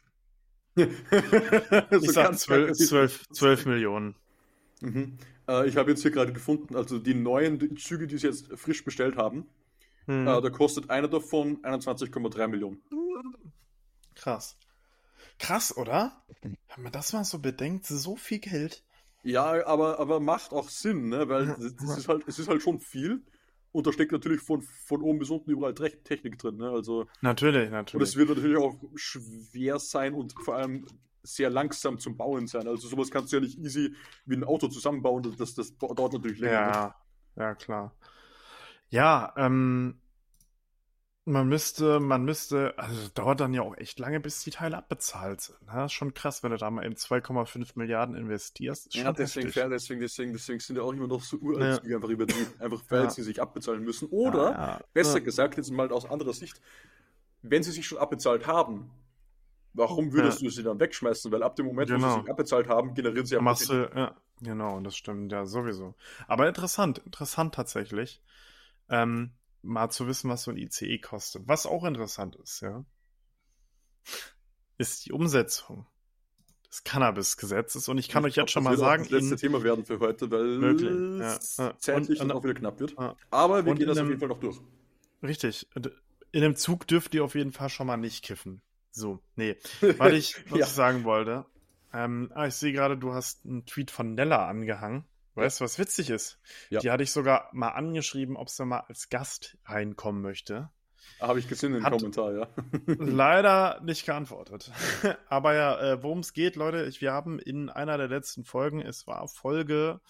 12 Millionen. Mhm. Ich habe jetzt hier gerade gefunden, also die neuen Züge, die sie jetzt frisch bestellt haben, da kostet einer davon 21,3 Millionen. Krass. Krass, oder? Wenn man das mal so bedenkt, so viel Geld. Ja, aber macht auch Sinn, ne? Weil es ist halt schon viel. Und da steckt natürlich von oben bis unten überall Technik drin, ne? Also, natürlich. Und es wird natürlich auch schwer sein und vor allem sehr langsam zum Bauen sein. Also sowas kannst du ja nicht easy wie ein Auto zusammenbauen. Das dauert natürlich länger. Ja, Ja, klar. Ja, man müsste, also dauert dann ja auch echt lange, bis die Teile abbezahlt sind. Ne? Ist schon krass, wenn du da mal eben 2,5 Milliarden investierst. Ist Ja, schon deswegen, heftig. deswegen sind ja auch immer noch so uralt Ja, Züge einfach übertrieben. Einfach weil ja, sie sich abbezahlen müssen. ja, Oder, ja, besser ja, gesagt, jetzt mal aus anderer Sicht, wenn sie sich schon abbezahlt haben, warum ja, würdest du sie dann wegschmeißen? Weil ab dem Moment, wo sie sich genau. abbezahlt haben, generieren sie ja Machst Profit. du, ja, genau, das stimmt, ja, sowieso. Aber interessant tatsächlich, mal zu wissen, was so ein ICE kostet. Was auch interessant ist, ja, ist die Umsetzung des Cannabis-Gesetzes. Und ich kann Ich euch jetzt glaube, schon das mal wird auch sagen, das letzte Thema werden für heute, wirklich, weil ja, es zeitlich dann auch wieder knapp wird. ja. Aber wir Und gehen in das auf jeden einem, Fall noch durch. richtig, in einem Zug dürft ihr auf jeden Fall schon mal nicht kiffen. So, nee. Was Ja, ich sagen wollte, ich sehe gerade, du hast einen Tweet von Nella angehangen. ja, Weißt du, was witzig ist? ja. Die hatte ich sogar mal angeschrieben, ob sie mal als Gast reinkommen möchte. Habe ich gesehen im Hat Kommentar, ja. leider nicht geantwortet. Aber ja, worum es geht, Leute, wir haben in einer der letzten Folgen, es war Folge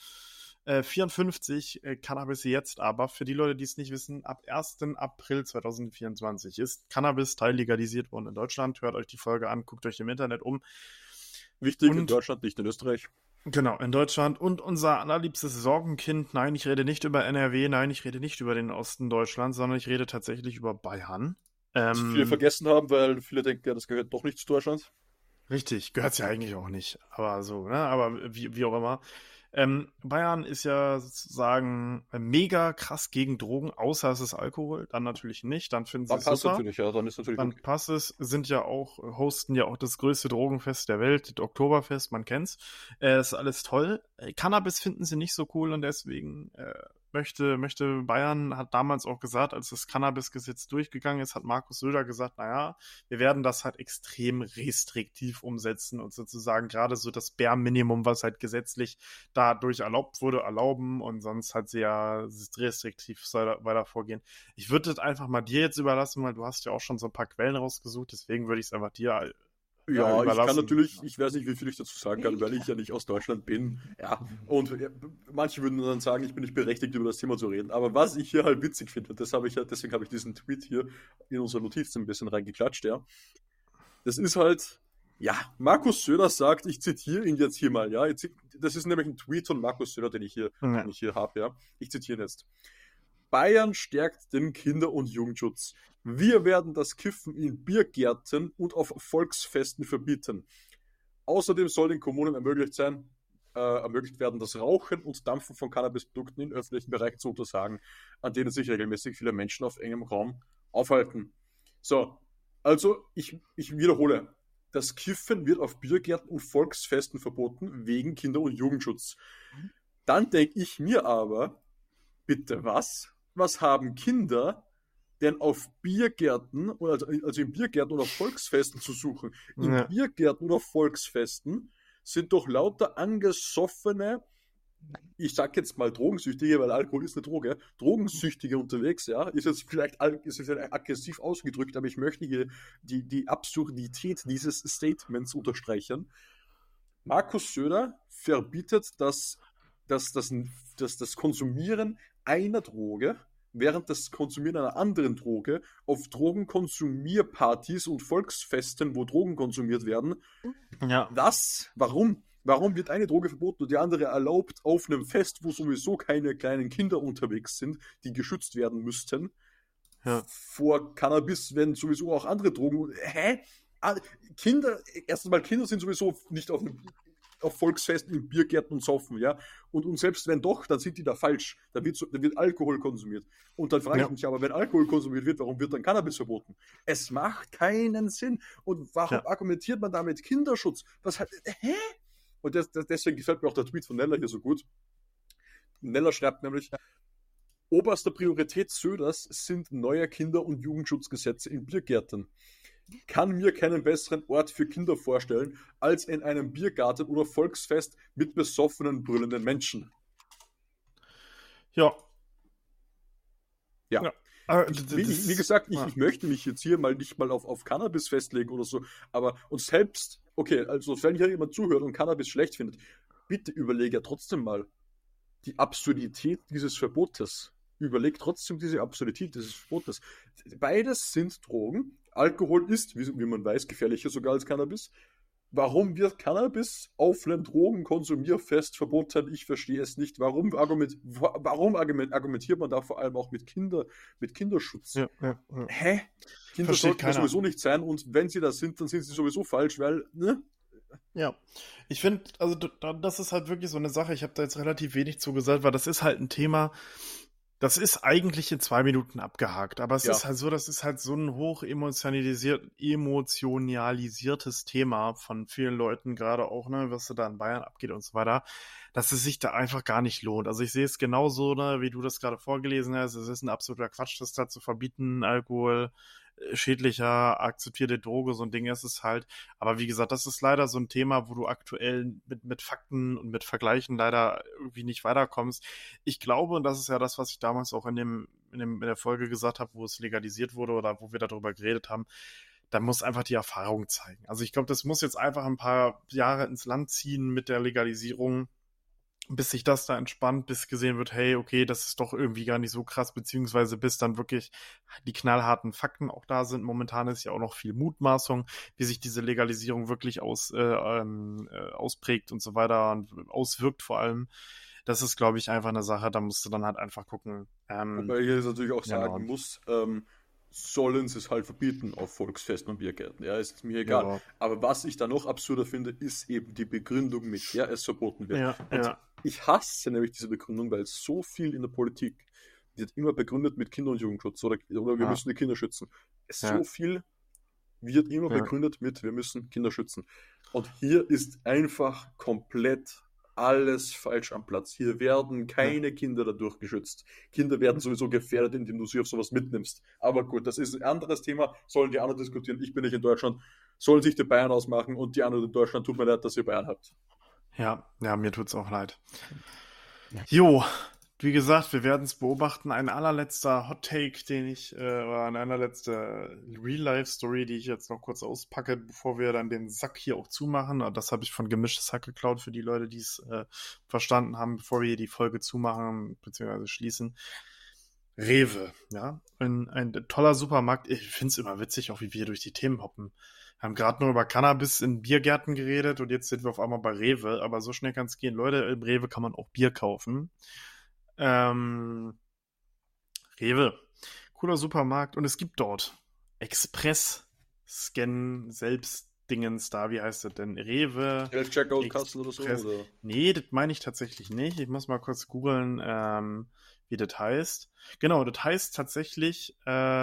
54, Cannabis jetzt aber, für die Leute, die es nicht wissen, ab 1. April 2024 ist Cannabis teillegalisiert worden in Deutschland. Hört euch die Folge an, guckt euch im Internet um. Wichtig, in Und Deutschland, nicht in Österreich. genau, in Deutschland. Und unser allerliebstes Sorgenkind, nein, ich rede nicht über NRW, nein, ich rede nicht über den Osten Deutschlands, sondern ich rede tatsächlich über Bayern. Was viele vergessen haben, weil viele denken, ja, das gehört doch nicht zu Deutschland. Richtig, gehört es ja eigentlich auch nicht. Aber so, ne? Aber wie auch immer. Bayern ist ja sozusagen mega krass gegen Drogen, außer es ist Alkohol. Dann natürlich nicht. Dann finden sie Dann es passt super. natürlich, ja, dann ist natürlich Dann okay. passt es, hosten ja auch das größte Drogenfest der Welt, das Oktoberfest, man kennt's. Ist alles toll. Cannabis finden sie nicht so cool und deswegen möchte Bayern, hat damals auch gesagt, als das Cannabis-Gesetz durchgegangen ist, hat Markus Söder gesagt, naja, wir werden das halt extrem restriktiv umsetzen und sozusagen gerade so das Bare-Minimum, was halt gesetzlich dadurch erlaubt wurde, erlauben und sonst halt sehr restriktiv weiter vorgehen. Ich würde das einfach mal dir jetzt überlassen, weil du hast ja auch schon so ein paar Quellen rausgesucht, deswegen würde ich es einfach dir Ja, ich kann überlassen. natürlich, ich weiß nicht, wie viel ich dazu sagen kann, weil ich ja nicht aus Deutschland bin. Ja, und manche würden dann sagen, ich bin nicht berechtigt, über das Thema zu reden. Aber was ich hier halt witzig finde, deswegen habe ich diesen Tweet hier in unsere Notizen ein bisschen reingeklatscht, ja. Das ist halt, ja, Markus Söder sagt, ich zitiere ihn jetzt hier mal, ja. Das ist nämlich ein Tweet von Markus Söder, den ich hier Ja. habe, ja. Ich zitiere ihn jetzt. Bayern stärkt den Kinder- und Jugendschutz. Wir werden das Kiffen in Biergärten und auf Volksfesten verbieten. Außerdem soll den Kommunen ermöglicht werden, das Rauchen und Dampfen von Cannabisprodukten in öffentlichen Bereichen zu untersagen, an denen sich regelmäßig viele Menschen auf engem Raum aufhalten. So, also ich wiederhole. Das Kiffen wird auf Biergärten und Volksfesten verboten wegen Kinder- und Jugendschutz. Dann denke ich mir aber, bitte was? Was haben Kinder denn auf Biergärten, also in Biergärten oder auf Volksfesten zu suchen? In Ja. Biergärten oder Volksfesten sind doch lauter angesoffene, ich sag jetzt mal Drogensüchtige, weil Alkohol ist eine Droge, Drogensüchtige unterwegs, ja. Ist jetzt vielleicht aggressiv ausgedrückt, aber ich möchte hier die Absurdität dieses Statements unterstreichen. Markus Söder verbietet das Konsumieren einer Droge während das Konsumieren einer anderen Droge auf Drogenkonsumierpartys und Volksfesten, wo Drogen konsumiert werden. Ja. Warum? Warum wird eine Droge verboten und die andere erlaubt auf einem Fest, wo sowieso keine kleinen Kinder unterwegs sind, die geschützt werden müssten, Ja. vor Cannabis, wenn sowieso auch andere Drogen. Hä? Erstens mal, Kinder sind sowieso nicht auf Volksfesten in Biergärten und saufen, ja. Und selbst wenn doch, dann sind die da falsch. Da wird Alkohol konsumiert. Und dann frage ich mich aber, wenn Alkohol konsumiert wird, warum wird dann Cannabis verboten? Es macht keinen Sinn. Und warum argumentiert man damit Kinderschutz? Hä? Und deswegen gefällt mir auch der Tweet von Nella hier so gut. Nella schreibt nämlich, oberste Priorität Söders sind neue Kinder- und Jugendschutzgesetze in Biergärten. Kann mir keinen besseren Ort für Kinder vorstellen, als in einem Biergarten oder Volksfest mit besoffenen, brüllenden Menschen. Ja. Ja. Wie gesagt, ich möchte mich jetzt hier nicht mal auf Cannabis festlegen oder so, aber und selbst, okay, also wenn hier jemand zuhört und Cannabis schlecht findet, bitte überlege ja trotzdem mal, die Absurdität dieses Verbotes. Überleg trotzdem diese Absurdität dieses Verbotes. Beides sind Drogen. Alkohol ist, wie man weiß, gefährlicher sogar als Cannabis. Warum wird Cannabis auf einem Drogenkonsumierfest verboten? Ich verstehe es nicht. Warum argumentiert man da vor allem auch mit Kinderschutz? Ja. Hä? Kinder Versteht sollten da keiner. sowieso nicht sein, und wenn sie das sind, dann sind sie sowieso falsch, weil, ne? Ja, ich finde, also das ist halt wirklich so eine Sache, ich habe da jetzt relativ wenig zugesagt, weil das ist halt ein Thema, das ist eigentlich in 2 Minuten abgehakt, aber es Ja. ist halt so, das ist halt so ein hoch emotionalisiertes Thema von vielen Leuten, gerade auch, ne, was da in Bayern abgeht und so weiter, dass es sich da einfach gar nicht lohnt. Also ich sehe es genauso, ne, wie du das gerade vorgelesen hast, es ist ein absoluter Quatsch, das da zu verbieten, Alkohol, schädlicher, akzeptierte Droge, so ein Ding ist es halt. Aber wie gesagt, das ist leider so ein Thema, wo du aktuell mit Fakten und mit Vergleichen leider irgendwie nicht weiterkommst. Ich glaube, und das ist ja das, was ich damals auch in der Folge gesagt habe, wo es legalisiert wurde oder wo wir darüber geredet haben, da muss einfach die Erfahrung zeigen. Also ich glaube, das muss jetzt einfach ein paar Jahre ins Land ziehen mit der Legalisierung, bis sich das da entspannt, bis gesehen wird, hey, okay, das ist doch irgendwie gar nicht so krass, beziehungsweise bis dann wirklich die knallharten Fakten auch da sind. Momentan ist ja auch noch viel Mutmaßung, wie sich diese Legalisierung wirklich ausprägt und so weiter und auswirkt vor allem. Das ist, glaube ich, einfach eine Sache, da musst du dann halt einfach gucken. Wobei ich jetzt natürlich auch sagen genau. muss, sollen sie es halt verbieten auf Volksfesten und Biergärten. Ja, ist mir egal. Ja. Aber was ich da noch absurder finde, ist eben die Begründung, mit der es verboten wird. Ja, Und ja. ich hasse nämlich diese Begründung, weil so viel in der Politik wird immer begründet mit Kinder- und Jugendschutz oder wir Ja. müssen die Kinder schützen. Ja. So viel wird immer Ja. begründet mit, wir müssen Kinder schützen. Und hier ist einfach komplett alles falsch am Platz. Hier werden keine Kinder dadurch geschützt. Kinder werden sowieso gefährdet, indem du sie auf sowas mitnimmst. Aber gut, das ist ein anderes Thema. Sollen die anderen diskutieren. Ich bin nicht in Deutschland. Sollen sich die Bayern ausmachen und die anderen in Deutschland. Tut mir leid, dass ihr Bayern habt. Ja, mir tut's auch leid. Ja. Jo, wie gesagt, wir werden es beobachten. Ein allerletzter Hot Take, oder eine allerletzte Real-Life-Story, die ich jetzt noch kurz auspacke, bevor wir dann den Sack hier auch zumachen. Und das habe ich von Gemischtes Hack geklaut für die Leute, die es verstanden haben, bevor wir hier die Folge zumachen bzw. schließen. Rewe, ja, ein toller Supermarkt. Ich finde es immer witzig, auch wie wir durch die Themen hoppen. Wir haben gerade nur über Cannabis in Biergärten geredet und jetzt sind wir auf einmal bei Rewe, aber so schnell kann es gehen. Leute, im Rewe kann man auch Bier kaufen. Rewe, cooler Supermarkt, und es gibt dort Express-Scan Selbstdingens da, wie heißt das denn? Rewe. Self-Checkout-Kassen oder so? Express. Oder? Nee, das meine ich tatsächlich nicht. Ich muss mal kurz googeln, wie das heißt. Genau, das heißt tatsächlich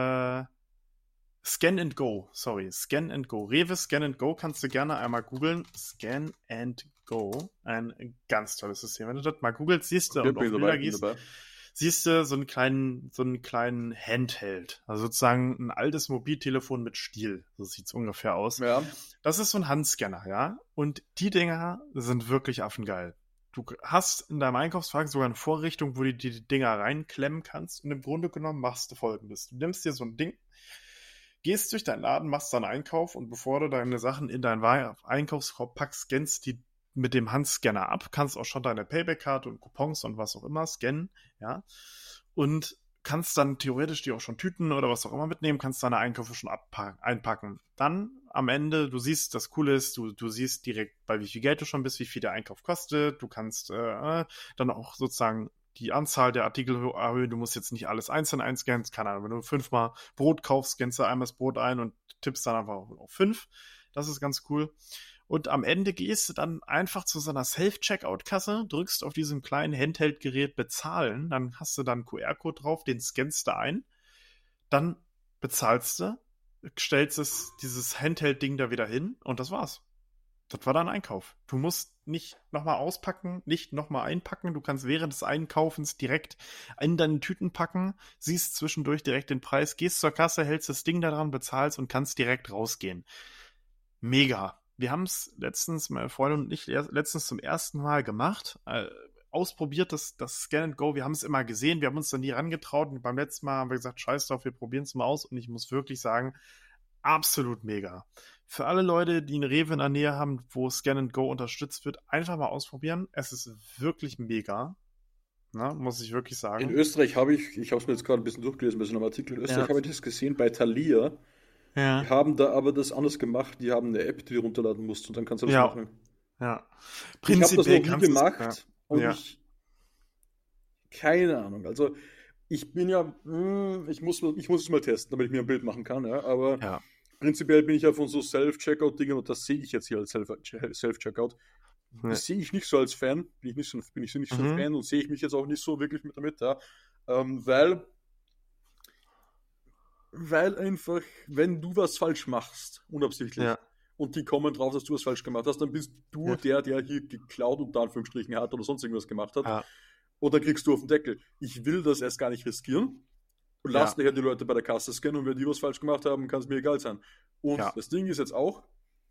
Scan and Go. Sorry, Scan and Go. Rewe Scan and Go kannst du gerne einmal googeln. Scan and Go. Ein ganz tolles System. Wenn du das mal googelst, siehst du, Okay, und auf bin Bilder dabei, gehst, siehst du so einen kleinen Handheld. Also sozusagen ein altes Mobiltelefon mit Stiel. So sieht's ungefähr aus. Ja. Das ist so ein Handscanner, ja. Und die Dinger sind wirklich affengeil. Du hast in deinem Einkaufswagen sogar eine Vorrichtung, wo du die Dinger reinklemmen kannst. Und im Grunde genommen machst du Folgendes. Du nimmst dir so ein Ding, gehst durch deinen Laden, machst deinen Einkauf, und bevor du deine Sachen in deinen Einkaufskorb packst, scannst die mit dem Handscanner ab, kannst auch schon deine Payback-Karte und Coupons und was auch immer scannen, ja, und kannst dann theoretisch die auch schon Tüten oder was auch immer mitnehmen, kannst deine Einkäufe schon einpacken. Dann am Ende, du siehst, das Coole ist, du siehst direkt, bei wie viel Geld du schon bist, wie viel der Einkauf kostet, du kannst dann auch sozusagen die Anzahl der Artikel erhöhen. Du musst jetzt nicht alles einzeln einscannen. Keine Ahnung, wenn du 5-mal Brot kaufst, scannst du einmal das Brot ein und tippst dann einfach auf 5. Das ist ganz cool. Und am Ende gehst du dann einfach zu so einer Self-Checkout-Kasse, drückst auf diesem kleinen Handheld-Gerät bezahlen, dann hast du dann einen QR-Code drauf, den scannst du ein, dann bezahlst du, stellst dieses Handheld-Ding da wieder hin und das war's. Das war dein Einkauf. Du musst nicht nochmal auspacken, nicht nochmal einpacken. Du kannst während des Einkaufens direkt in deine Tüten packen, siehst zwischendurch direkt den Preis, gehst zur Kasse, hältst das Ding da dran, bezahlst und kannst direkt rausgehen. Mega. Wir haben es letztens, meine Freundin und ich, letztens zum ersten Mal gemacht. Ausprobiert, das Scan and Go. Wir haben es immer gesehen, wir haben uns da nie rangetraut. Und beim letzten Mal haben wir gesagt, scheiß drauf, wir probieren es mal aus. Und ich muss wirklich sagen, absolut mega. Für alle Leute, die eine Rewe in der Nähe haben, wo Scan and Go unterstützt wird, einfach mal ausprobieren. Es ist wirklich mega. ne? Muss ich wirklich sagen. In Österreich habe ich habe es mir jetzt gerade ein bisschen durchgelesen bei so einem Artikel, in Österreich habe ich das gesehen bei Thalia. Die Ja. haben da aber das anders gemacht. Die haben eine App, die du runterladen musst und dann kannst du das Ja. machen. Ja. Ich habe das noch nie kannst du's- gemacht und Ja. keine Ahnung. Also ich bin ja, ich muss es mal testen, damit ich mir ein Bild machen kann. Ja, aber Ja. prinzipiell bin ich ja von so Self-Checkout-Dingen und das sehe ich jetzt hier als Self-Checkout. Ja. Das sehe ich nicht so als Fan, bin ich nicht so ein Fan und sehe ich mich jetzt auch nicht so wirklich mit damit, ja. Weil einfach, wenn du was falsch machst, unabsichtlich, Ja. und die kommen drauf, dass du was falsch gemacht hast, dann bist du der hier geklaut unter Anführungsstrichen hat oder sonst irgendwas gemacht hat. Ja. Und dann kriegst du auf den Deckel. Ich will das erst gar nicht riskieren und lass nachher die Leute bei der Kasse scannen und wenn die was falsch gemacht haben, kann es mir egal sein. Und das Ding ist jetzt auch,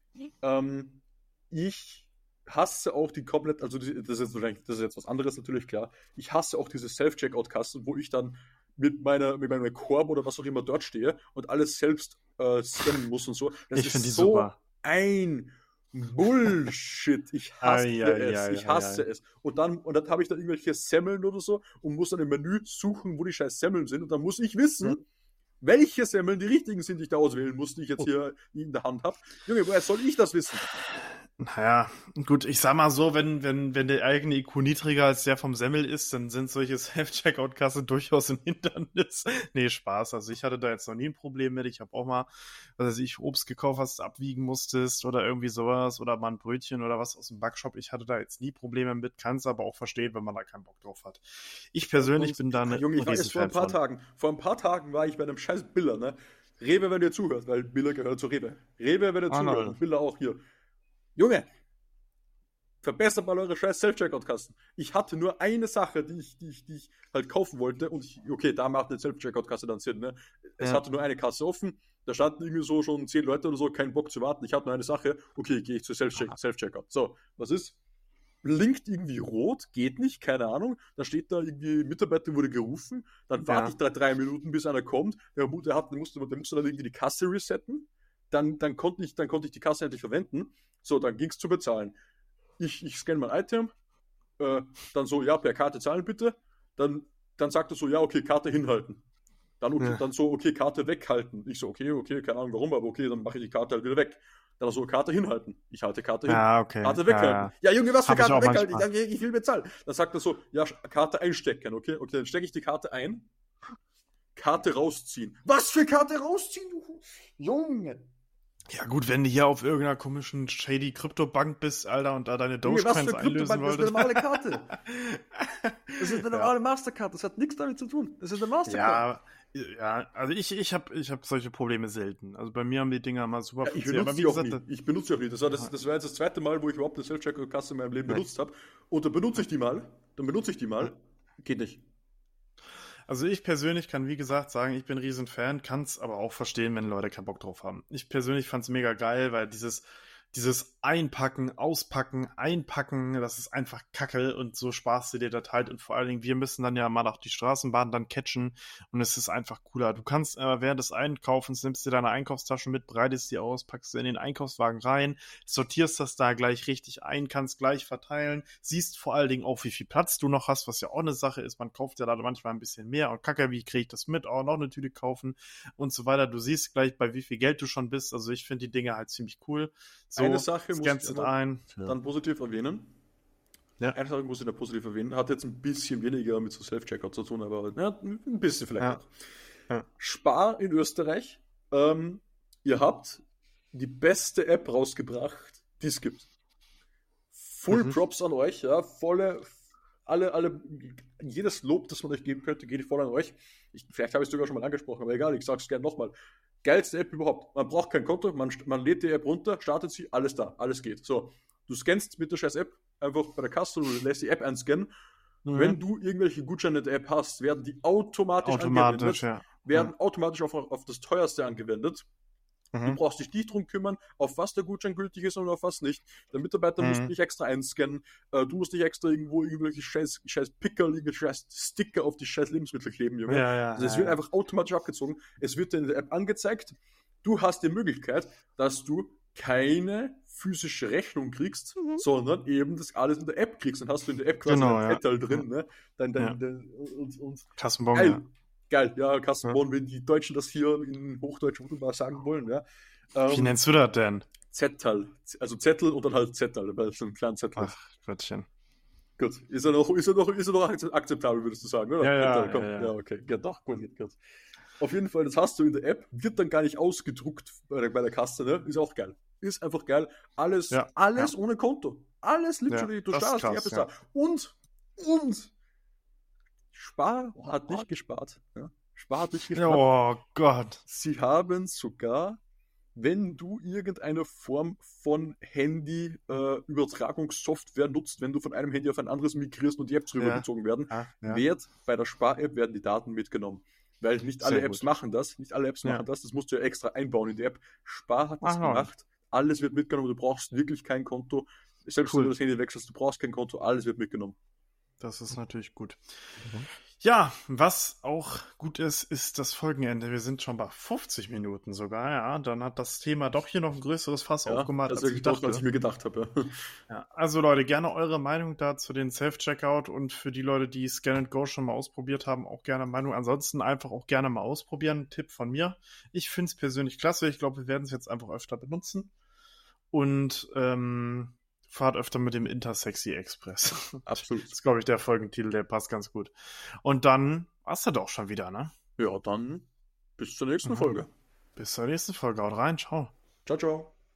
ich hasse auch die komplett, also das ist jetzt was anderes natürlich, klar. Ich hasse auch diese Self-Checkout-Kassen, wo ich dann mit meinem Korb oder was auch immer dort stehe und alles selbst scannen muss und so. Das Ich finde die so super. ein Bullshit. Ich hasse es. Und dann habe ich dann irgendwelche Semmeln oder so und muss dann im Menü suchen, wo die scheiß Semmeln sind. Und dann muss ich wissen, welche Semmeln die richtigen sind, die ich da auswählen muss, die ich jetzt hier in der Hand habe. Junge, woher soll ich das wissen? Naja, gut, ich sag mal so, wenn der eigene IQ niedriger als der vom Semmel ist, dann sind solche Self-Checkout-Kassen durchaus ein Hindernis. Nee, Spaß. Also ich hatte da jetzt noch nie ein Problem mit. Ich habe auch mal, was weiß ich, Obst gekauft, was du abwiegen musstest oder irgendwie sowas oder mal ein Brötchen oder was aus dem Backshop. Ich hatte da jetzt nie Probleme mit, kann es aber auch verstehen, wenn man da keinen Bock drauf hat. Ich persönlich bin da eine Junge, ich war jetzt vor ein paar Tagen war ich bei einem scheiß Biller, ne? Rewe, wenn ihr zuhört, weil Biller gehört zu Rewe. Rewe, wenn ihr zuhört und Biller auch hier. Junge, verbessert mal eure scheiß Self-Checkout-Kassen. Ich hatte nur eine Sache, die ich halt kaufen wollte und okay, da macht eine Self-Checkout-Kasse dann Sinn, ne? Es hatte nur eine Kasse offen, da standen irgendwie so schon 10 Leute oder so, kein Bock zu warten. Ich hatte nur eine Sache, okay, gehe ich zu Self-Checkout. So, was ist? Blinkt irgendwie rot, geht nicht, keine Ahnung. Da steht da irgendwie, Mitarbeiter wurde gerufen, dann warte ich 3 Minuten, bis einer kommt, der musste dann irgendwie die Kasse resetten. Dann konnte ich die Kasse endlich verwenden. So, dann ging es zu bezahlen. Ich scanne mein Item, dann so, ja, per Karte zahlen bitte. Dann sagt er so, ja, okay, Karte hinhalten. Dann so, okay, Karte weghalten. Ich so, okay, keine Ahnung warum, aber okay, dann mache ich die Karte halt wieder weg. Dann so, Karte hinhalten. Ich halte Karte hin. Ja, okay. Karte weghalten. Ja, Junge, was für Hab ich Karte auch weghalten? manchmal. Ich will bezahlen. Dann sagt er so, ja, Karte einstecken, okay? Okay, dann stecke ich die Karte ein. Karte rausziehen. Was für Karte rausziehen, du Junge? Ja gut, wenn du hier auf irgendeiner komischen shady Kryptobank bist, Alter, und da deine Dogecoins einlösen wolltest. Das ist eine normale Karte. Das ist eine normale Mastercard. Das hat nichts damit zu tun. Das ist eine Mastercard. Ja, also ich hab solche Probleme selten. Also bei mir haben die Dinger mal super funktioniert. Ich benutze sie auch nie. Das war jetzt das zweite Mal, wo ich überhaupt eine Self-Checkout-Kasse in meinem Leben benutzt habe. Und dann benutze ich die mal. Geht nicht. Also ich persönlich kann, wie gesagt, sagen, ich bin ein Riesenfan, kann es aber auch verstehen, wenn Leute keinen Bock drauf haben. Ich persönlich fand es mega geil, weil dieses Einpacken, Auspacken, Einpacken, das ist einfach Kacke und so sparst du dir das halt und vor allen Dingen, wir müssen dann ja mal nach die Straßenbahn dann catchen und es ist einfach cooler. Du kannst während des Einkaufens, nimmst dir deine Einkaufstasche mit, breitest die aus, packst sie in den Einkaufswagen rein, sortierst das da gleich richtig ein, kannst gleich verteilen, siehst vor allen Dingen auch, wie viel Platz du noch hast, was ja auch eine Sache ist, man kauft ja da manchmal ein bisschen mehr und Kacke, wie kriege ich das mit, auch noch eine Tüte kaufen und so weiter. Du siehst gleich, bei wie viel Geld du schon bist, also ich finde die Dinge halt ziemlich cool. So, eine Sache muss ich dann positiv erwähnen. Ja. Eine Sache muss ich da positiv erwähnen. Hat jetzt ein bisschen weniger mit so Self-Checkout zu tun, aber ja, ein bisschen vielleicht. Ja. Spar in Österreich. Ihr habt die beste App rausgebracht, die es gibt. Full Props an euch, ja. Jedes Lob, das man euch geben könnte, geht voll an euch. Vielleicht habe ich es sogar schon mal angesprochen, aber egal, ich sage es gerne nochmal. Geilste App überhaupt. Man braucht kein Konto, man lädt die App runter, startet sie, alles da, alles geht. So, du scannst mit der scheiß App einfach bei der Kasse, du lässt die App einscannen. Wenn du irgendwelche Gutscheine in der App hast, werden die automatisch angewendet, werden automatisch auf das teuerste angewendet. Du brauchst dich nicht drum kümmern, auf was der Gutschein gültig ist und auf was nicht. Der Mitarbeiter muss nicht extra einscannen. Du musst nicht extra irgendwelche scheiß Pickerl, irgendwelche scheiß Sticker auf die scheiß Lebensmittel kleben, Junge. Also es wird einfach automatisch abgezogen. Es wird in der App angezeigt. Du hast die Möglichkeit, dass du keine physische Rechnung kriegst, sondern eben das alles in der App kriegst. Dann hast du in der App quasi Genau, ein ja. Zettel drin, ne? Ja. Und Kassenbon, geil, ja. geil, ja, Kassenbon, wenn die Deutschen das hier in Hochdeutsch mal sagen wollen, ja. Wie nennst du das denn? Zettel, also Zettel und dann halt Zettel, weil es so ein kleiner Zettel ist. Ach, Gottchen. Gut, ist er noch akzeptabel, würdest du sagen, oder? Ja, komm. ja. Ja, okay, ja doch, gut. Auf jeden Fall, das hast du in der App, wird dann gar nicht ausgedruckt bei der Kasse, ne? Ist auch geil. Ist einfach geil. Alles ohne Konto. Alles literally, du startest, die App ist da. Und Spar hat nicht gespart. Ja? Spar hat nicht gespart. Oh Gott. Sie haben sogar, wenn du irgendeine Form von Handy-Übertragungssoftware nutzt, wenn du von einem Handy auf ein anderes migrierst und die Apps rübergezogen werden, wird bei der Spar-App werden die Daten mitgenommen. Weil nicht alle Apps machen das. Nicht alle Apps machen das. Das musst du ja extra einbauen in die App. Spar hat das gemacht. Alles wird mitgenommen. Du brauchst wirklich kein Konto. Selbst wenn du das Handy wechselst, du brauchst kein Konto. Alles wird mitgenommen. Das ist natürlich gut. Ja, was auch gut ist, ist das Folgenende. Wir sind schon bei 50 Minuten sogar, ja. Dann hat das Thema doch hier noch ein größeres Fass aufgemacht, als ich mir gedacht habe. Ja, also Leute, gerne eure Meinung da zu den Self-Checkout und für die Leute, die Scan & Go schon mal ausprobiert haben, auch gerne Meinung. Ansonsten einfach auch gerne mal ausprobieren. Tipp von mir. Ich finde es persönlich klasse. Ich glaube, wir werden es jetzt einfach öfter benutzen. Und fahrt öfter mit dem Intersexy Express. Absolut. Das ist, glaube ich, der Folgentitel, der passt ganz gut. Und dann war's das auch schon wieder, ne? Ja, dann bis zur nächsten Folge. Bis zur nächsten Folge. Haut rein, ciao. Ciao, ciao.